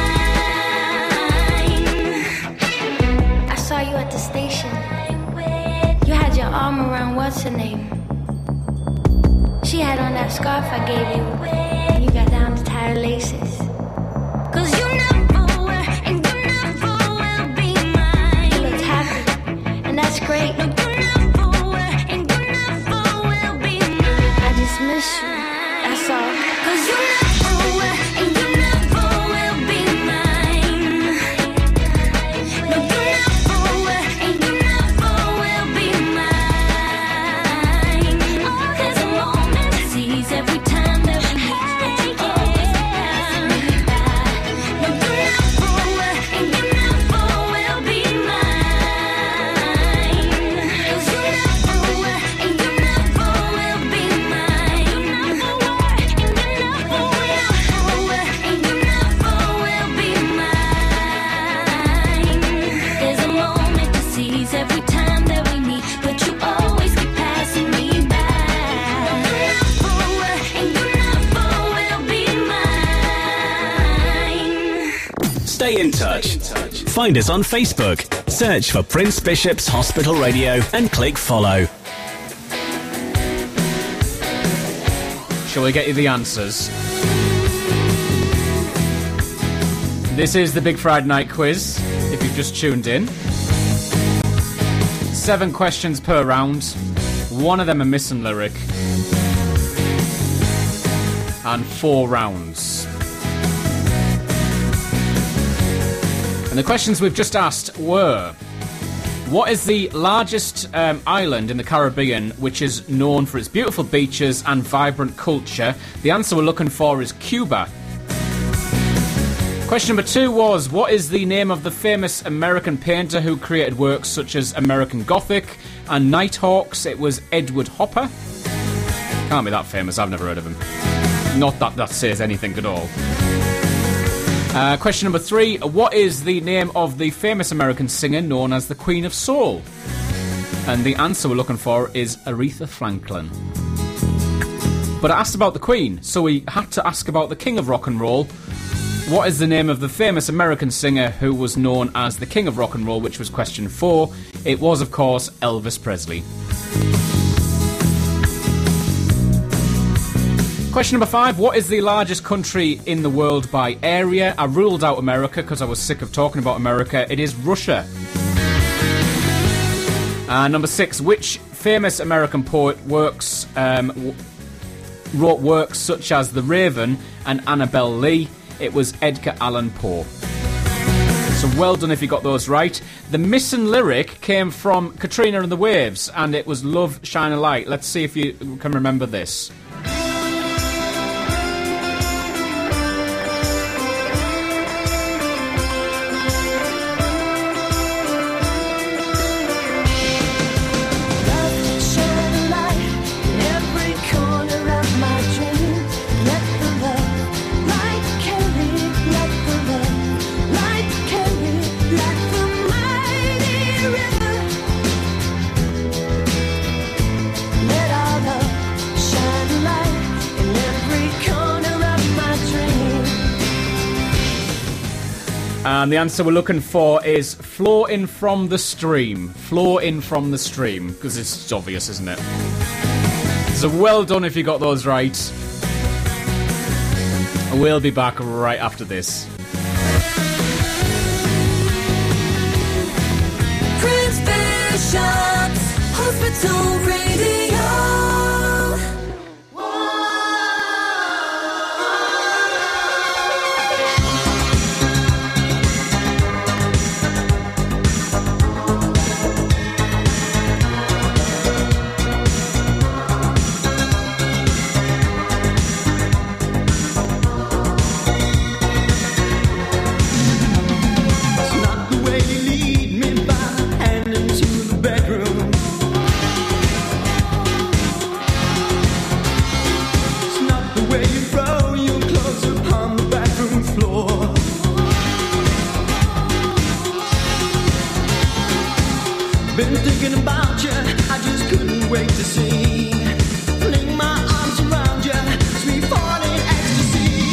mine. I saw you at the station. You had your arm around what's her name? She had on that scarf I gave you, and you got down to tie her laces. 'Cause you never and you never will be mine. You looked happy, and that's great. No, you never and you never will be mine. I just miss you, that's all. 'Cause you never and you never will be mine. No, you never and you never will be mine. Oh, there's a moment to seize every time that we meet, but you always pass me by. No, you never and you never will be mine. 'Cause you never and you never will be mine. You never and you never will. And you never will be mine. There's a moment to seize every time that we meet, but you always keep passing me by. You never and you never will be mine. Stay in touch. Find us on Facebook. Search for Prince Bishop's Hospital Radio and click follow. Shall we get you the answers? This is the Big Friday Night Quiz, if you've just tuned in. 7 questions per round. 1 of them a missing lyric. And 4 rounds. And the questions we've just asked were: what is the largest island in the Caribbean which is known for its beautiful beaches and vibrant culture? The answer we're looking for is Cuba. Question number 2 was: what is the name of the famous American painter who created works such as American Gothic and Nighthawks? It was Edward Hopper. Can't be that famous, I've never heard of him. Not that that says anything at all. Question number 3: what is the name of the famous American singer known as the Queen of Soul? And the answer we're looking for is Aretha Franklin. But I asked about the Queen, so we had to ask about the King of Rock and Roll. What is the name of the famous American singer who was known as the King of Rock and Roll, which was question 4? It was, of course, Elvis Presley. Question number 5: what is the largest country in the world by area? I ruled out America because I was sick of talking about America. It is Russia. Number 6: which famous American poet wrote works such as The Raven and Annabel Lee? It was Edgar Allan Poe. So well done if you got those right. The missing lyric came from Katrina and the Waves, and it was Love Shine a Light. Let's see if you can remember this. And the answer we're looking for is flow in from the stream. Flow in from the stream. Because it's obvious, isn't it? So well done if you got those right. We'll be back right after this. Prince Bishop's Hospital Radio. Been thinking about you, I just couldn't wait to see. Fling my arms around you, sweet falling ecstasy.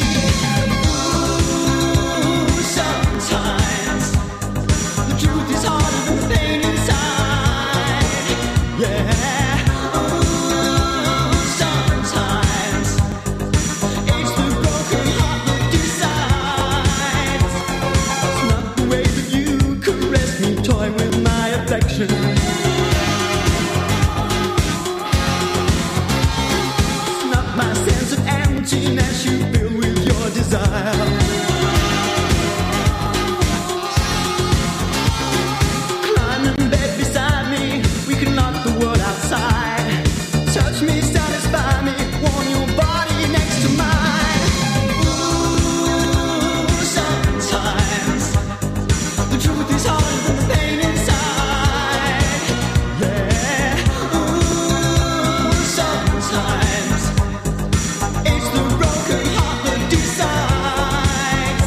Ooh, sometimes the truth is harder than the pain inside. Yeah. Ooh, sometimes it's the broken heart that decides. It's not the way that you caress me, toy with my affection. It's not my sense of emptiness you fill with your desire. Climb in bed beside me, we can lock the world outside. Touch me, satisfy me, warm your body next to mine. Ooh, sometimes the truth is harder than the pain inside. Yeah. Ooh, sometimes it's the broken heart that decides.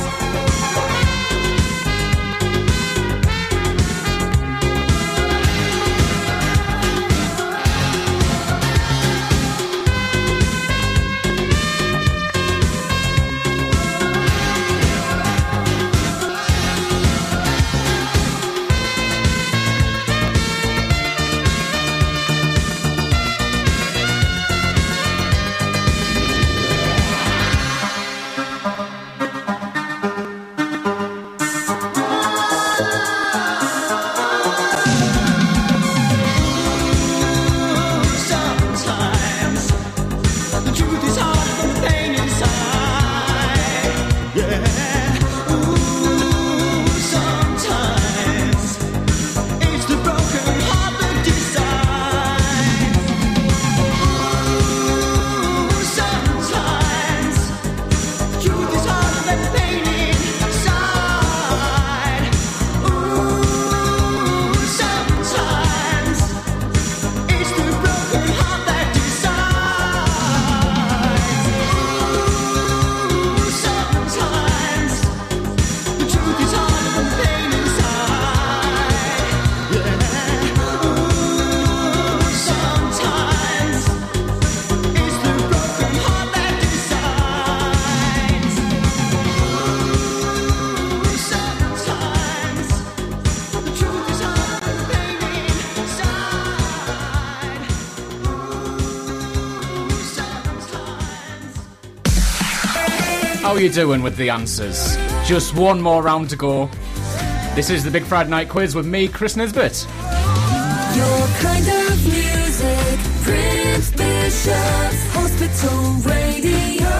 Sometimes the truth is harder than the pain inside. Yeah. Ooh, sometimes it's the broken heart that decides. Ooh, sometimes the truth is harder than the pain inside. Ooh, sometimes it's the broken heart that decides. Ooh, sometimes the truth is harder than the pain inside. Yeah. Ooh, sometimes it's the broken heart that decides. Ooh, sometimes the truth is harder than the pain inside. How are you doing with the answers? Just one more round to go. This is the Big Friday Night Quiz with me, Chris Nisbet. Your kind of music, Prince Bishop's Hospital Radio.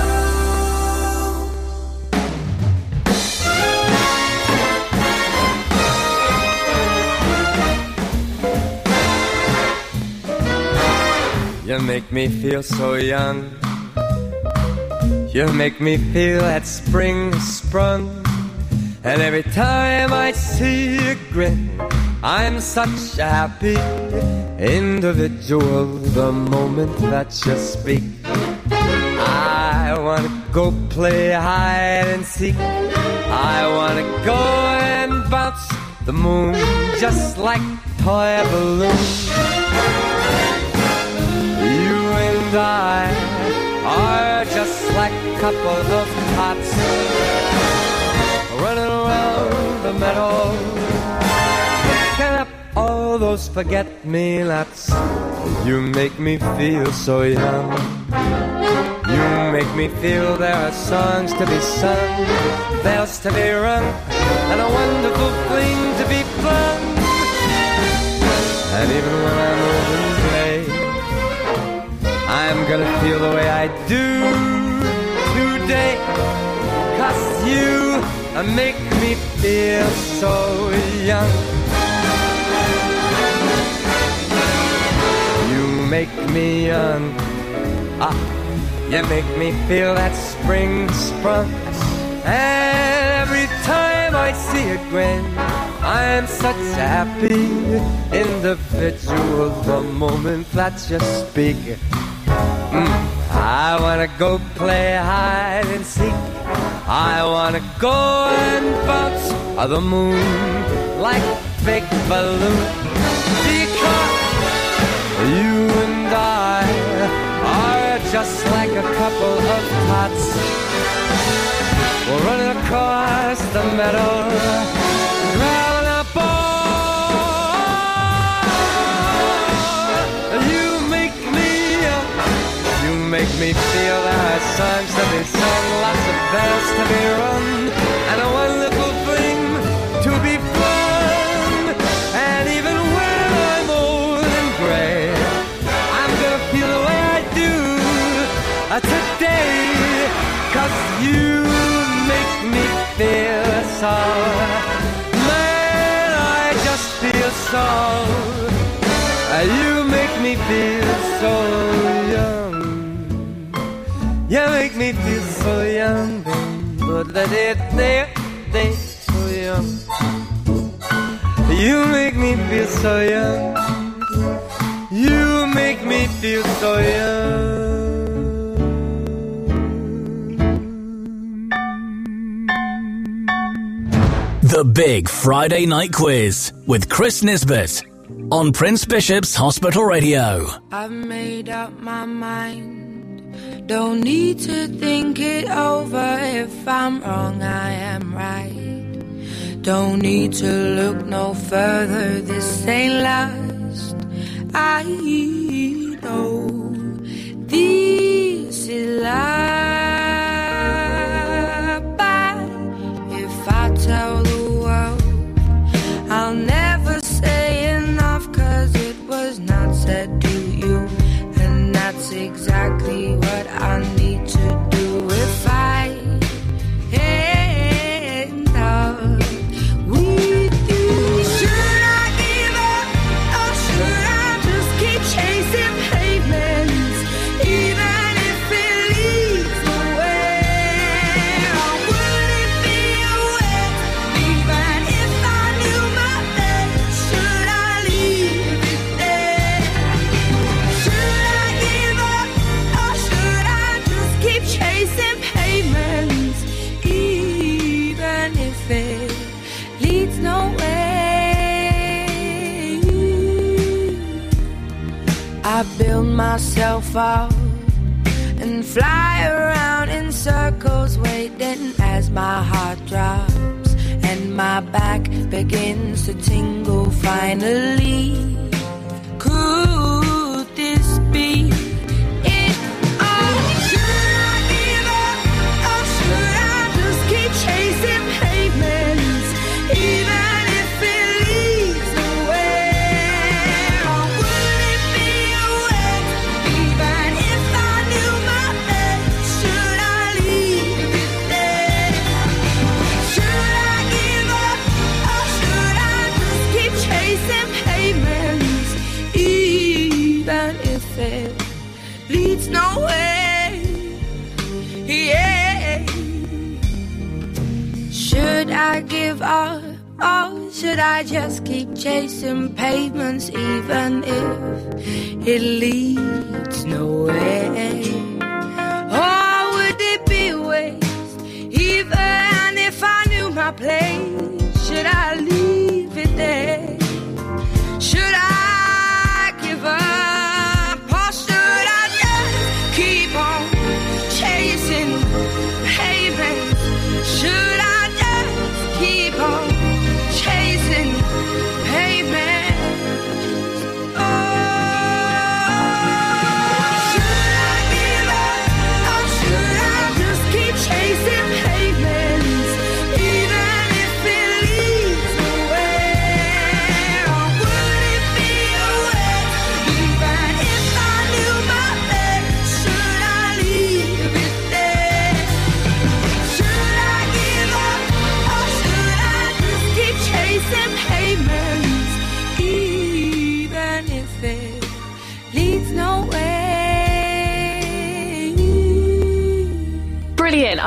You make me feel so young. You make me feel that spring has sprung. And every time I see you grin, I'm such a happy individual. The moment that you speak, I wanna go play hide and seek. I wanna go and bounce the moon just like a toy balloon. You and I are just like a couple of tots running around the meadow, picking up all those forget-me-nots. You make me feel so young. You make me feel there are songs to be sung, bells to be rung, and a wonderful fling to be flung. And even when I'm old and gray, I'm gonna feel the way I do today. 'Cause you make me feel so young. You make me young. You make me feel that spring sprung. And every time I see it grin, I'm such a happy individual the moment that you speak. I wanna go play hide and seek. I wanna go and bounce the moon like a big balloon. Because you and I are just like a couple of tots. We're running across the meadow, grabbing a ball. You make me feel there are songs to be sung, lots of bells to be rung, and a wonderful thing to be flung. And even when I'm old and gray, I'm gonna feel the way I do today. 'Cause you make me feel so, man, I just feel so. You make me feel so young. You make me feel so young, but they so young. You make me feel so young. You make me feel so young. The Big Friday Night Quiz with Chris Nisbet on Prince Bishop's Hospital Radio. I've made up my mind. Don't need to think it over. If I'm wrong, I am right. Don't need to look no further. This ain't last. I know this is life. But if I tell the world, I'll never say enough. 'Cause it was not said to you, and that's exactly what I need to do if I end up with you. Should I give up, or should I just keep chasing pavements, even if it leads nowhere? Or would it be a waste, even if I knew my best? Should I leave it there? Should I give up, or should I just keep chasing pavements, even if it leads nowhere? I build myself up and fly around in circles, waiting as my heart drops and my back begins to tingle. Finally, could this be it? Oh, should I give up, or should I just keep chasing pavements, even if it leads nowhere? Or would it be a waste, even if I knew my best? Should I leave it there? Should I give up, or should I just keep chasing pavements, even if it leads nowhere? Yeah. Should I give up, or should I just keep chasing pavements, even if it leads nowhere? Or would it be a waste, even if I knew my place? Should I leave it there? Should I give up, or should I just keep on chasing pavements? Should I just keep on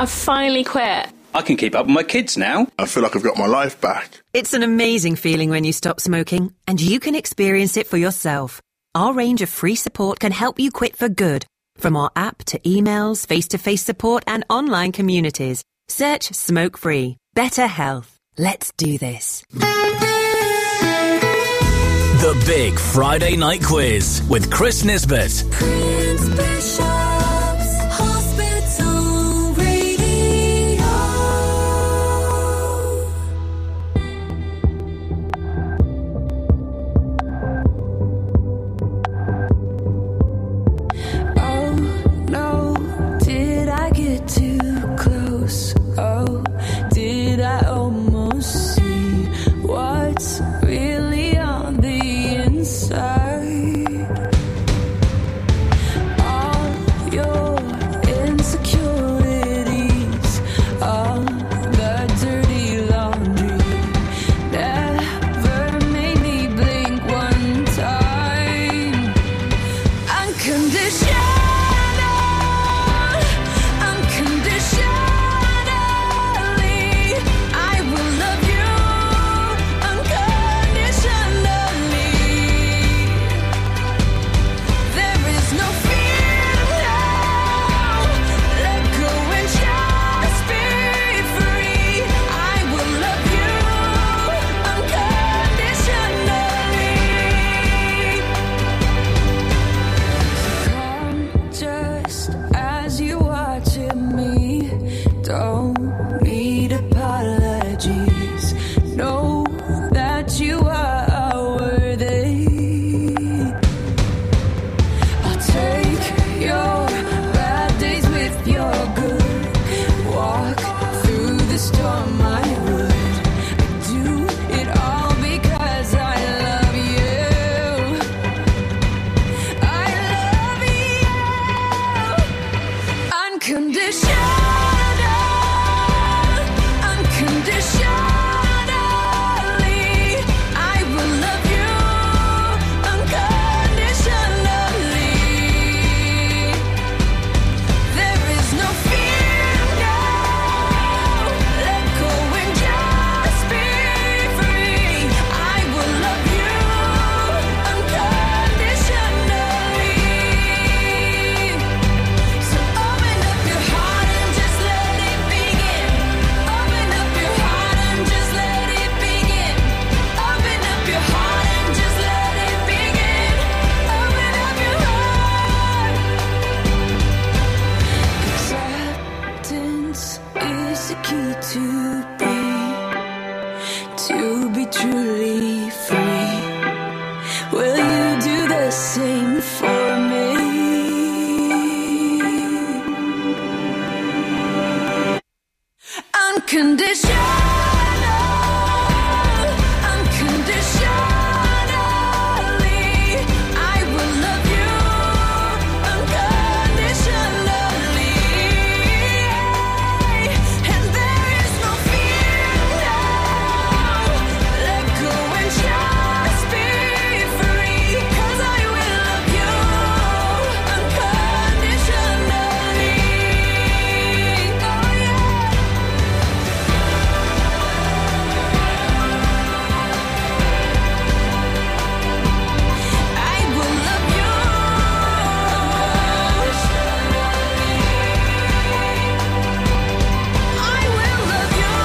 I've finally quit. I can keep up with my kids now. I feel like I've got my life back. It's an amazing feeling when you stop smoking, and you can experience it for yourself. Our range of free support can help you quit for good. From our app to emails, face-to-face support and online communities. Search Smoke Free. Better health. Let's do this. The Big Friday Night Quiz with Chris Nisbet. Prince Bishop's Hospital Radio. Oh no, did I get too close? Oh, did I almost see what's really on the inside? All your insecurities, all the dirty laundry, never made me blink one time. Unconditional. Just as you watching me, don't need apologies. Know that you are worthy. I'll take your bad days with your good. Walk through the storm, I would. I'd do it all because I love you. I love you. Unconditional. Unconditionally, I will love you unconditionally. There is no fear now. Let go and just be free. I will love you unconditionally. So open up your heart and just let it begin. Open up your heart and just let it begin. Open up your heart and just let it begin. Open up your heart. Acceptance is the key to be truly free. Will you do the same for me? Unconditional, unconditionally, I will love you unconditionally. And there is no fear now. Let go and just be free. 'Cause I will love you unconditionally. Oh yeah. I will love you. I will love you.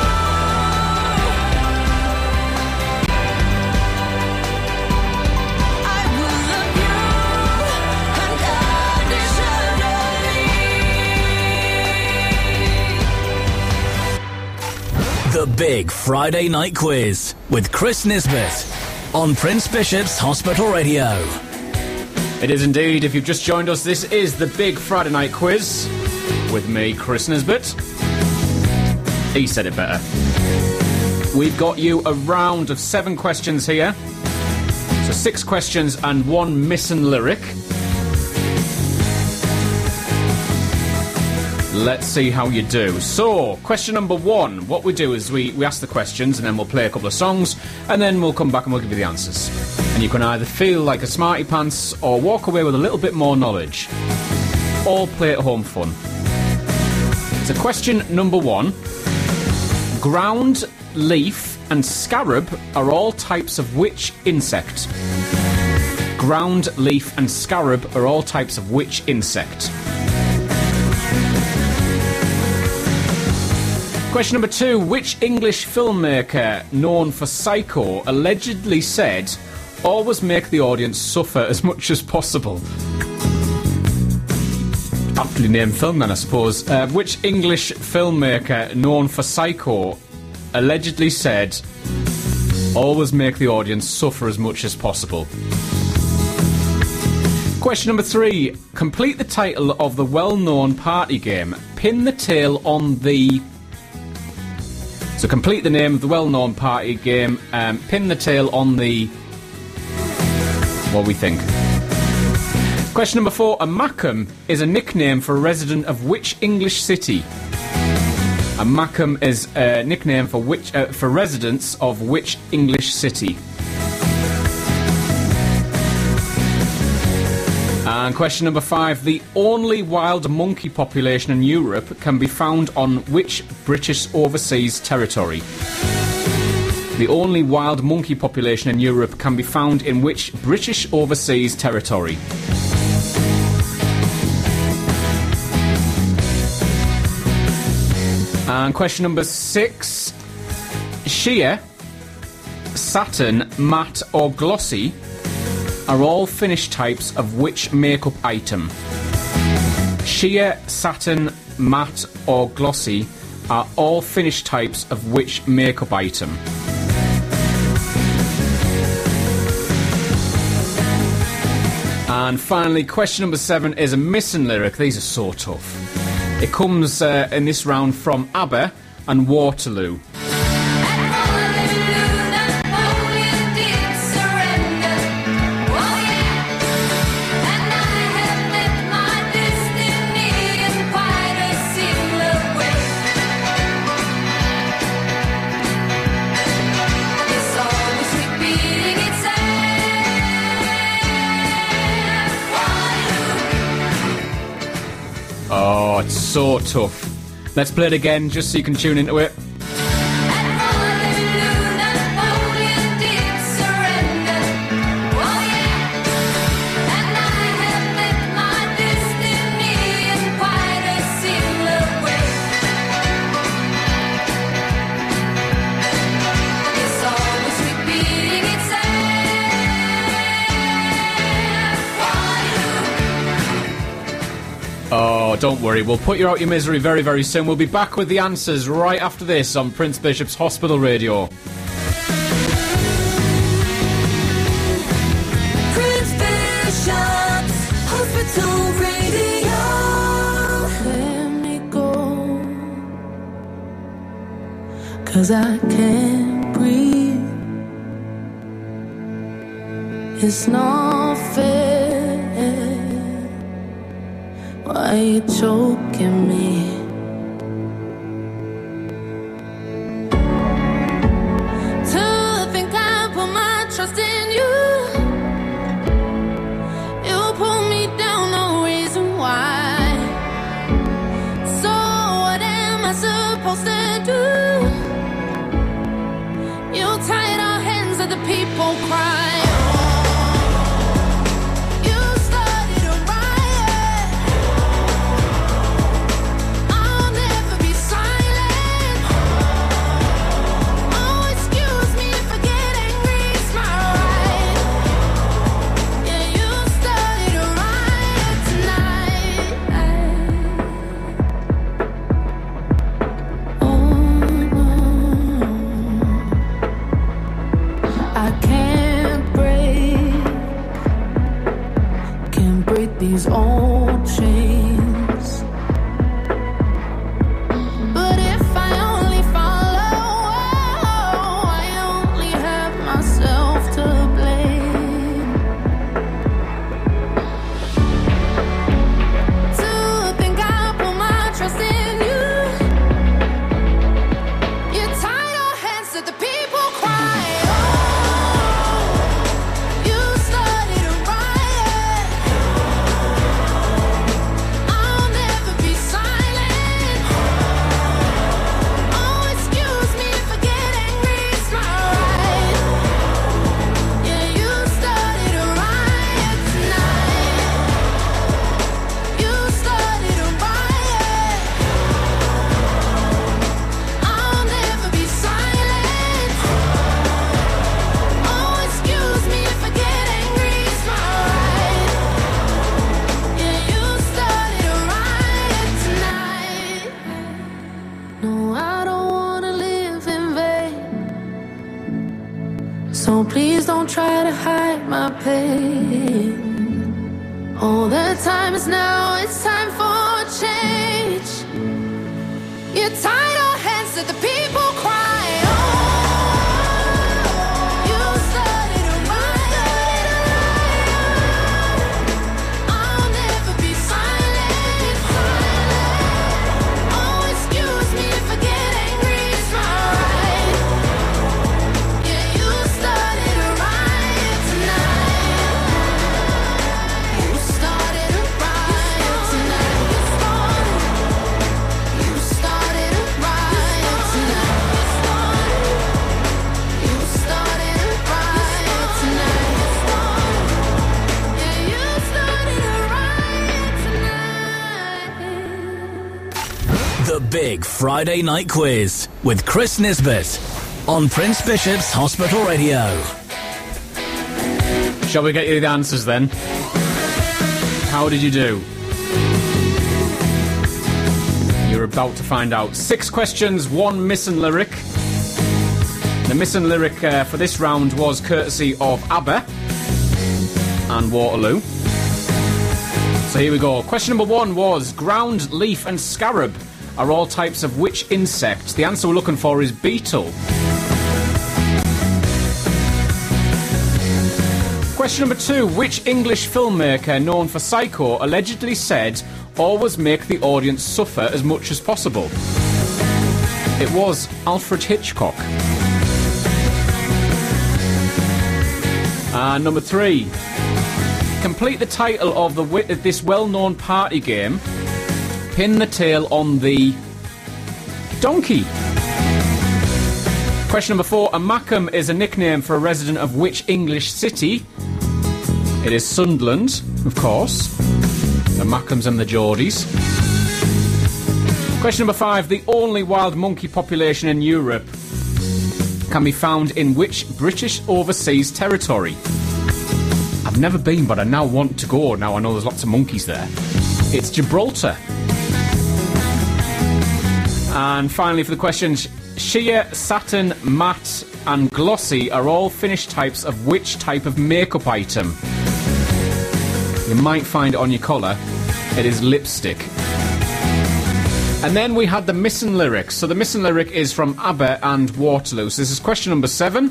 I will love you unconditionally. The Big Friday Night Quiz with Chris Nisbet on Prince Bishop's Hospital Radio. It is indeed. If you've just joined us, this is the Big Friday Night Quiz with me, Chris Nisbet. He said it better. We've got you a round of 7 questions here. So 6 questions and 1 missing lyric. Let's see how you do. So, question number 1. What we do is we ask the questions and then we'll play a couple of songs and then we'll come back and we'll give you the answers. And you can either feel like a smarty pants or walk away with a little bit more knowledge. All play at home fun. So question number 1. Ground, leaf and scarab are all types of which insect? Ground, leaf and scarab are all types of which insect? Question number 2. Which English filmmaker known for Psycho allegedly said, "Always make the audience suffer as much as possible"? Aptly named film then, I suppose. Which English filmmaker known for Psycho allegedly said, "Always make the audience suffer as much as possible"? Question number 3. Complete the title of the well-known party game, Pin the Tail on the... So complete the name of the well-known party game, Pin the Tail on the... What we think. Question number 4. A Mackem is a nickname for a resident of which English city? A Mackem is a nickname for for residents of which English city? And question number 5. The only wild monkey population in Europe can be found on which British overseas territory? The only wild monkey population in Europe can be found in which British overseas territory? And question number 6. Sheer, satin, matte or glossy are all finish types of which makeup item? Sheer, satin, matte or glossy are all finish types of which makeup item? And finally, question number 7 is a missing lyric. These are so tough. It comes in this round from ABBA and Waterloo. Oh, it's so tough. Let's play it again just so you can tune into it. Oh, don't worry, we'll put you out your misery very, very soon. We'll be back with the answers right after this on Prince Bishop's Hospital Radio. Prince Bishop's Hospital Radio. Let me go, 'cause I can't breathe. It's not fair. Why you choking me? To think I put my trust in you. You pull me down, no reason why. So what am I supposed to do? You tied our hands at the people cry. These old chains. But if I only follow, I only have myself to blame. To think I put my trust in you. You tie your hands to the people cry. You started a riot. So please don't try to hide my pain. All the time is now, it's time for change. You tied our hands to the people cry. Oh, you started a riot. I'll never be silent. Oh, excuse me if I get angry, it's my right. Yeah, you started a riot tonight. You started a riot tonight. You started a riot tonight. You started a riot tonight. Yeah, you started a riot tonight. The Big Friday Night Quiz with Chris Nisbet on Prince Bishop's Hospital Radio. Shall we get you the answers then? How did you do? You're about to find out. 6 questions, 1 missing lyric. The missing lyric for this round was courtesy of ABBA and Waterloo. So here we go. Question number 1 was ground, leaf and scarab are all types of which insect? The answer we're looking for is beetle. Question number 2. Which English filmmaker known for Psycho allegedly said, always make the audience suffer as much as possible? It was Alfred Hitchcock. And number 3. Complete the title of this well-known party game. Pin the tail on the donkey. Question number 4. A Mackem is a nickname for a resident of which English city? It is Sunderland, of course. The Mackems and the Geordies. Question number 5. The only wild monkey population in Europe can be found in which British overseas territory? I've never been, but I now want to go. Now I know there's lots of monkeys there. It's Gibraltar. And finally for the questions, sheer, satin, matte and glossy are all finish types of which type of makeup item? You might find it on your collar. It is lipstick. And then we had the missing lyrics. So the missing lyric is from ABBA and Waterloo. So this is question number 7.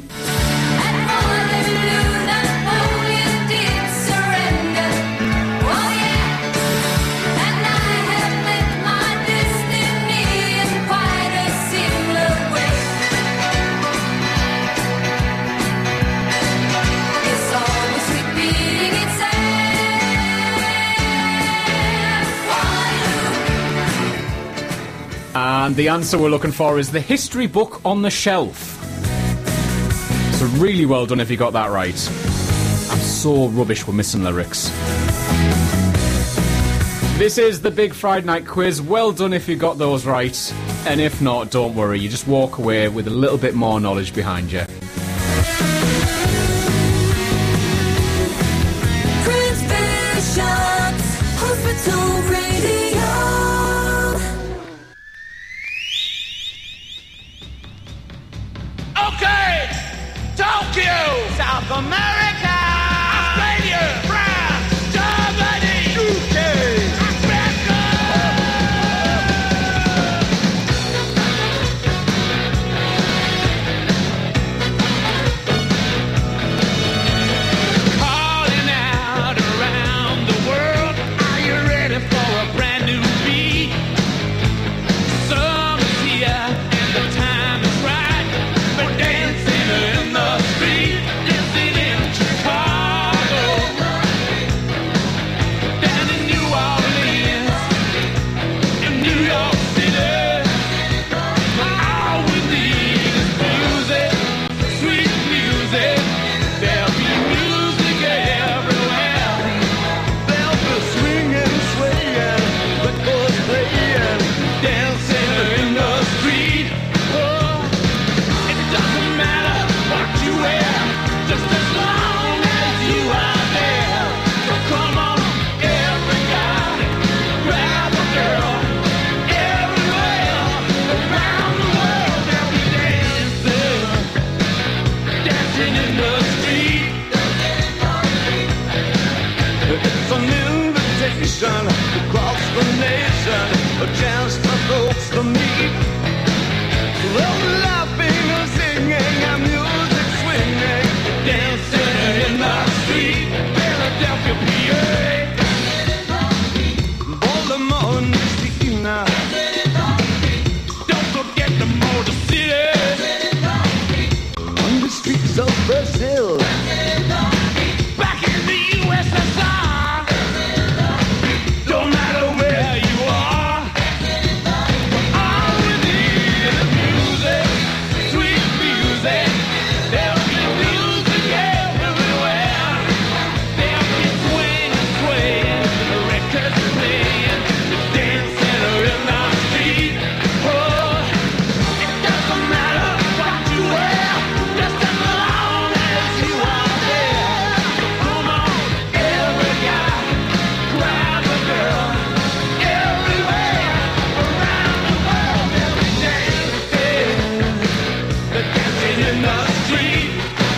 And the answer we're looking for is the history book on the shelf. So really well done if you got that right. I'm so rubbish with missing lyrics. This is the Big Friday Night Quiz. Well done if you got those right. And if not, don't worry. You just walk away with a little bit more knowledge behind you. Prince Bishop's Hospital Radio. Okay, Tokyo, South America, Australia, France, Germany, UK, America. Calling out around the world, are you ready for a brand new beat? Summer's here and the time is right. We're dancing in the street, dancing in just for folks to meet. Well, laughing and singing and music swinging, dancing in the street, Philadelphia, PA. Baltimore, Messina. Don't forget the Motor City. On the streets of Brazil. Back in the USSR. Don't matter where you are. All we need is music, sweet music. There'll be music everywhere. There'll be swing and swaying, the records playing, the dancing in the street. Oh, it doesn't matter what you wear, just as long as you are there. So come on, every guy, grab a girl. Everywhere around the world, they'll be dancing. They're dancing in the street.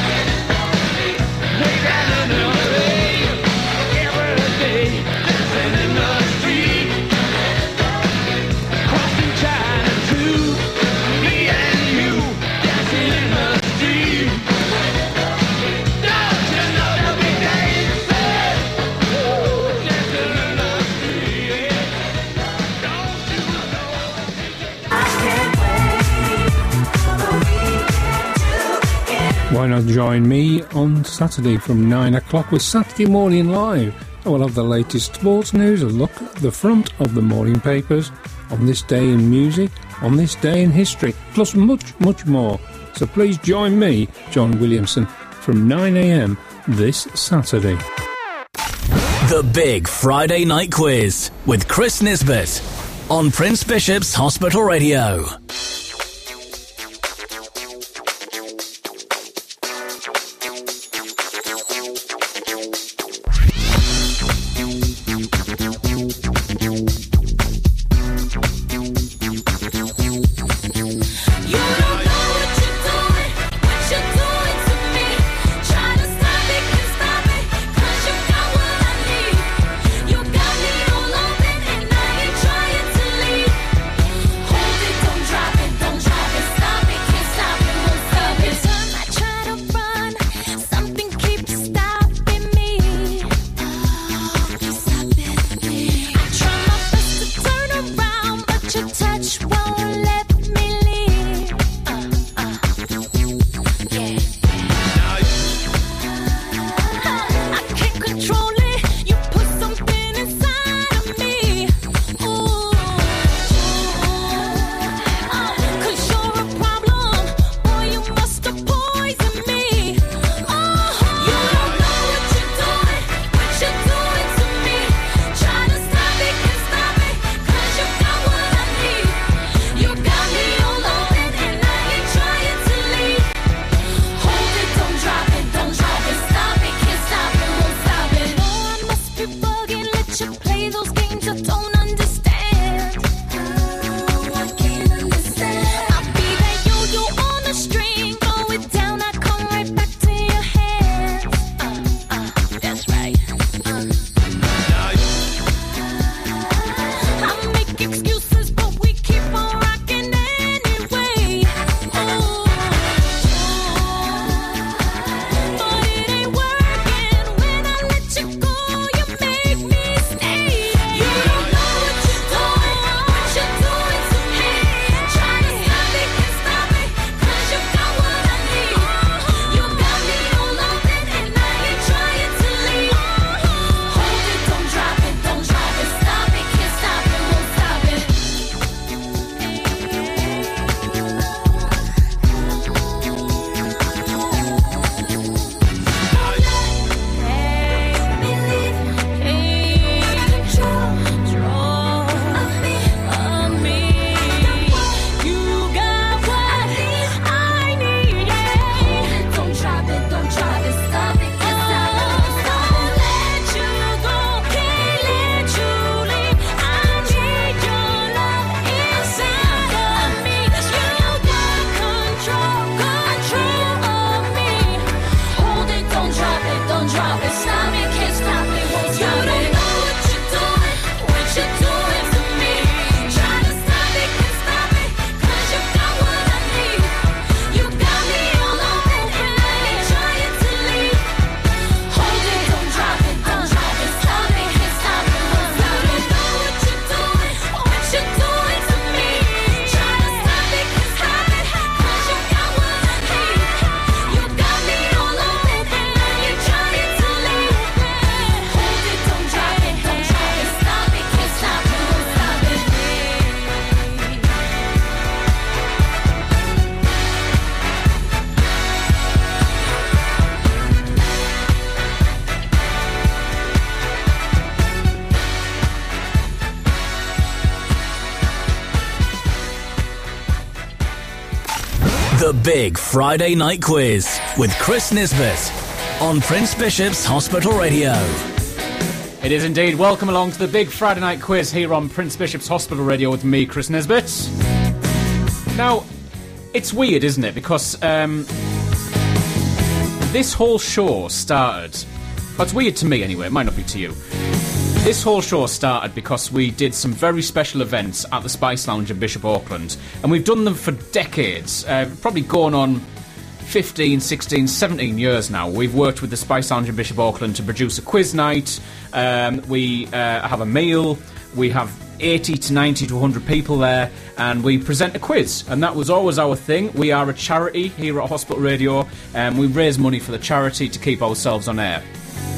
Way down in LA, every day, dancing in the street. Crossing China too, me and you, dancing in the street. Don't you know they'll be dancing? Dancing in the street. Don't you know? I can't wait for the weekend to begin. Why not join me on Saturday from 9 o'clock with Saturday Morning Live? I will have the latest sports news, a look at the front of the morning papers, on this day in music, on this day in history, plus much, much more. So please join me, John Williamson, from 9 a.m. this Saturday. The Big Friday Night Quiz with Chris Nisbet on Prince Bishop's Hospital Radio. You don't know what you're doing to me. Trying to stop it, can't stop it, 'cause you got what I need. You got me all open and I ain't trying to leave. Hold it, don't drop The Big Friday Night Quiz with Chris Nisbet on Prince Bishop's Hospital Radio. It is indeed. Welcome along to the Big Friday Night Quiz here on Prince Bishop's Hospital Radio with me, Chris Nisbet. Now, it's weird, isn't it? Because this whole show started... Well, it's weird to me anyway, it might not be to you. This whole show started because we did some very special events at the Spice Lounge in Bishop Auckland, and we've done them for decades, probably going on 15, 16, 17 years now. We've worked with the Spice Lounge in Bishop Auckland to produce a quiz night. We have a meal. We have 80 to 90 to 100 people there, and we present a quiz, and that was always our thing. We are a charity here at Hospital Radio, and we raise money for the charity to keep ourselves on air.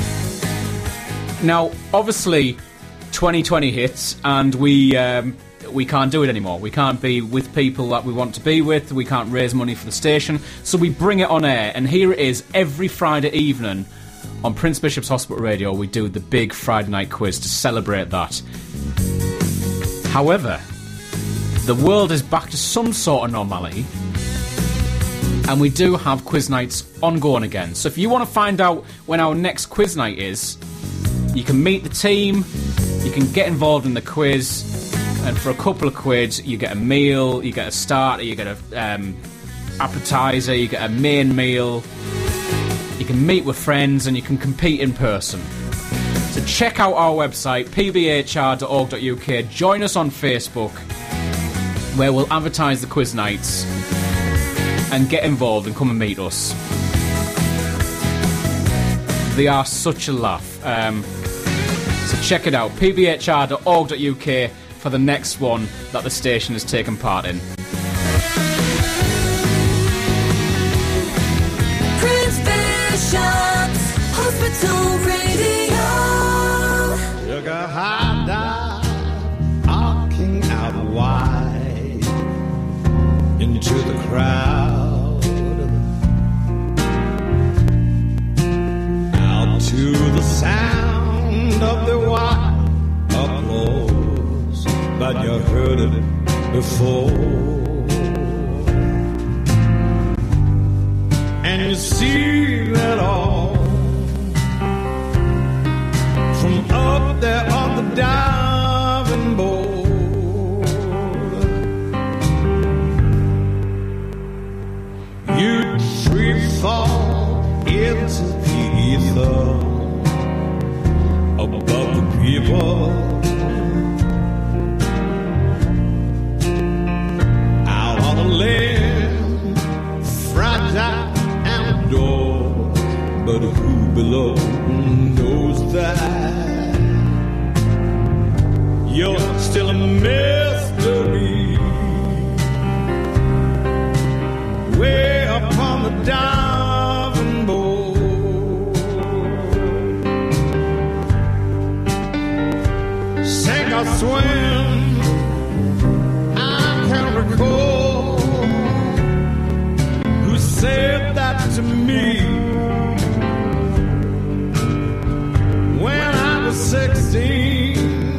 Now, obviously, 2020 hits, and we can't do it anymore. We can't be with people that we want to be with. We can't raise money for the station. So we bring it on air, and here it is every Friday evening on Prince Bishop's Hospital Radio. We do the Big Friday Night Quiz to celebrate that. However, the world is back to some sort of normality, and we do have quiz nights ongoing again. So if you want to find out when our next quiz night is, you can meet the team, you can get involved in the quiz, and for a couple of quid, you get a meal, you get a starter, you get a appetizer, you get a main meal, you can meet with friends, and you can compete in person. So check out our website, pbhr.org.uk, join us on Facebook, where we'll advertise the quiz nights, and get involved and come and meet us. They are such a laugh. So check it out, pbhr.org.uk for the next one that the station has taken part in. Prince Bishop's Hospital Radio. Took a high dive, arcing out wide into the crowd, out to the sound of the wild applause, but you heard it before, and you see that all from up there on the diving board. You free fall into the ether above the people, out on the land, fragile and adored, but who below knows that you're still a mystery, way up on the diving board. Sink or swim, I can't recall who said that to me when I was 16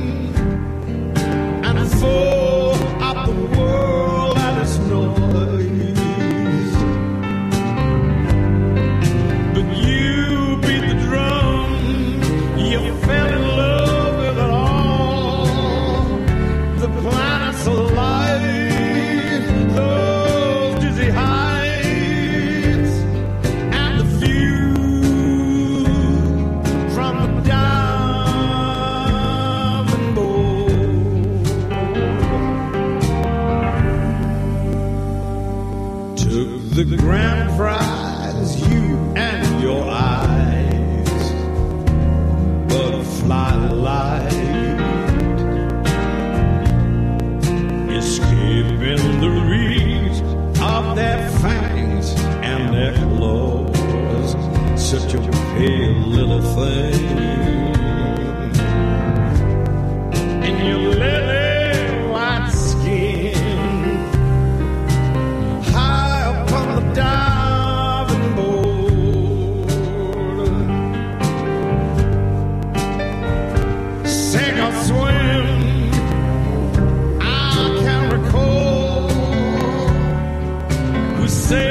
and full of the world and its noise. But you beat the drum, you fell in love with it all. The planets alive, those dizzy heights, and the view from the diving board. Took the grand prize, you and your eyes, butterfly light, escaping the reach of their fangs and their claws. Such a pale little thing, and your lily white skin, high up on the diving board. Sink or swim, I can't recall who said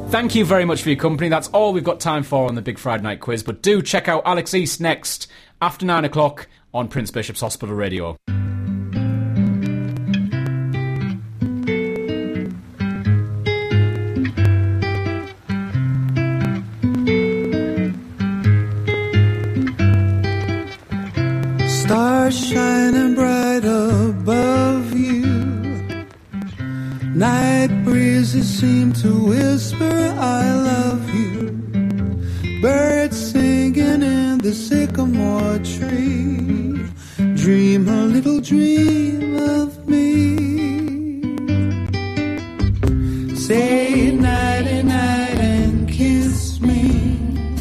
Thank you very much for your company. That's all we've got time for on the Big Friday Night Quiz. But do check out Alex East next after 9 o'clock on Prince Bishop's Hospital Radio. Stars shining bright above you. Night breezes seem to whisper, I love you. Birds singing in the sycamore tree. Dream a little dream of me. Say nighty night and kiss me.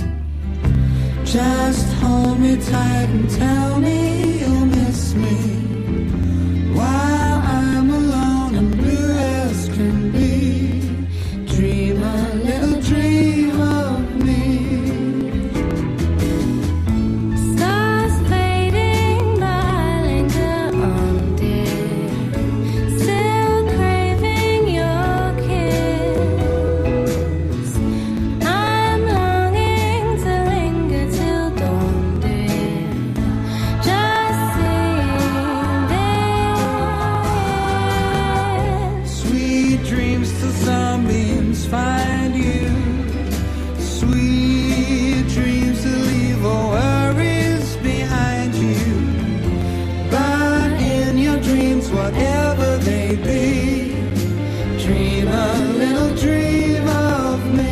Just hold me tight and tell me you'll miss me. While I'm alone and blue as can be. Dream a little dream of me. Stars fading, but I linger on, dear. Still craving your kiss. I'm longing to linger till dawn, dear. Just seeing Sweet dreams till sunbeams find you. Sweet dreams to leave all worries behind you. But in your dreams, whatever they be, dream a little dream of me.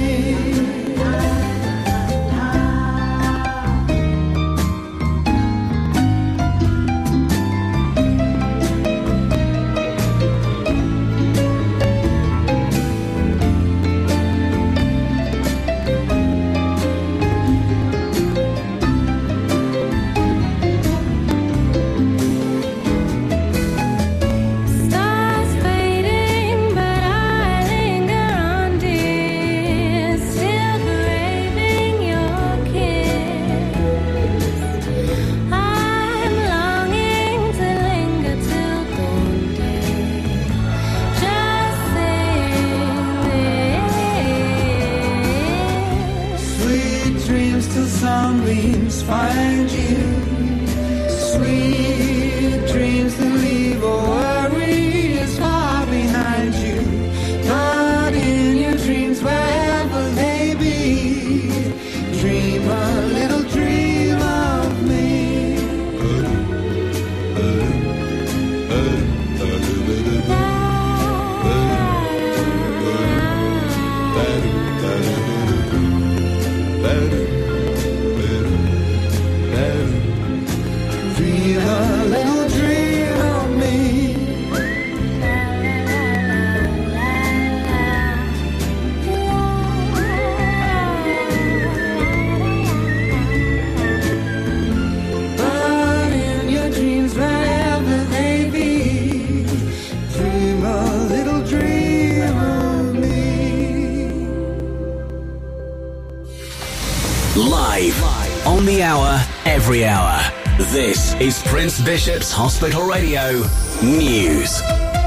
stars fading, but I linger on, dear. Still craving your kiss. I'm longing to linger till dawn, dear. Just saying Sweet dreams till sunbeams find you. Sweet dreams to leave all worries far behind you. But in your dreams, wherever they be, dream a little dream of me. Dream a little dream of me. But in your dreams, wherever they be, dream a little dream of me. Live, on the hour, every hour. This is Prince Bishop's Hospital Radio News.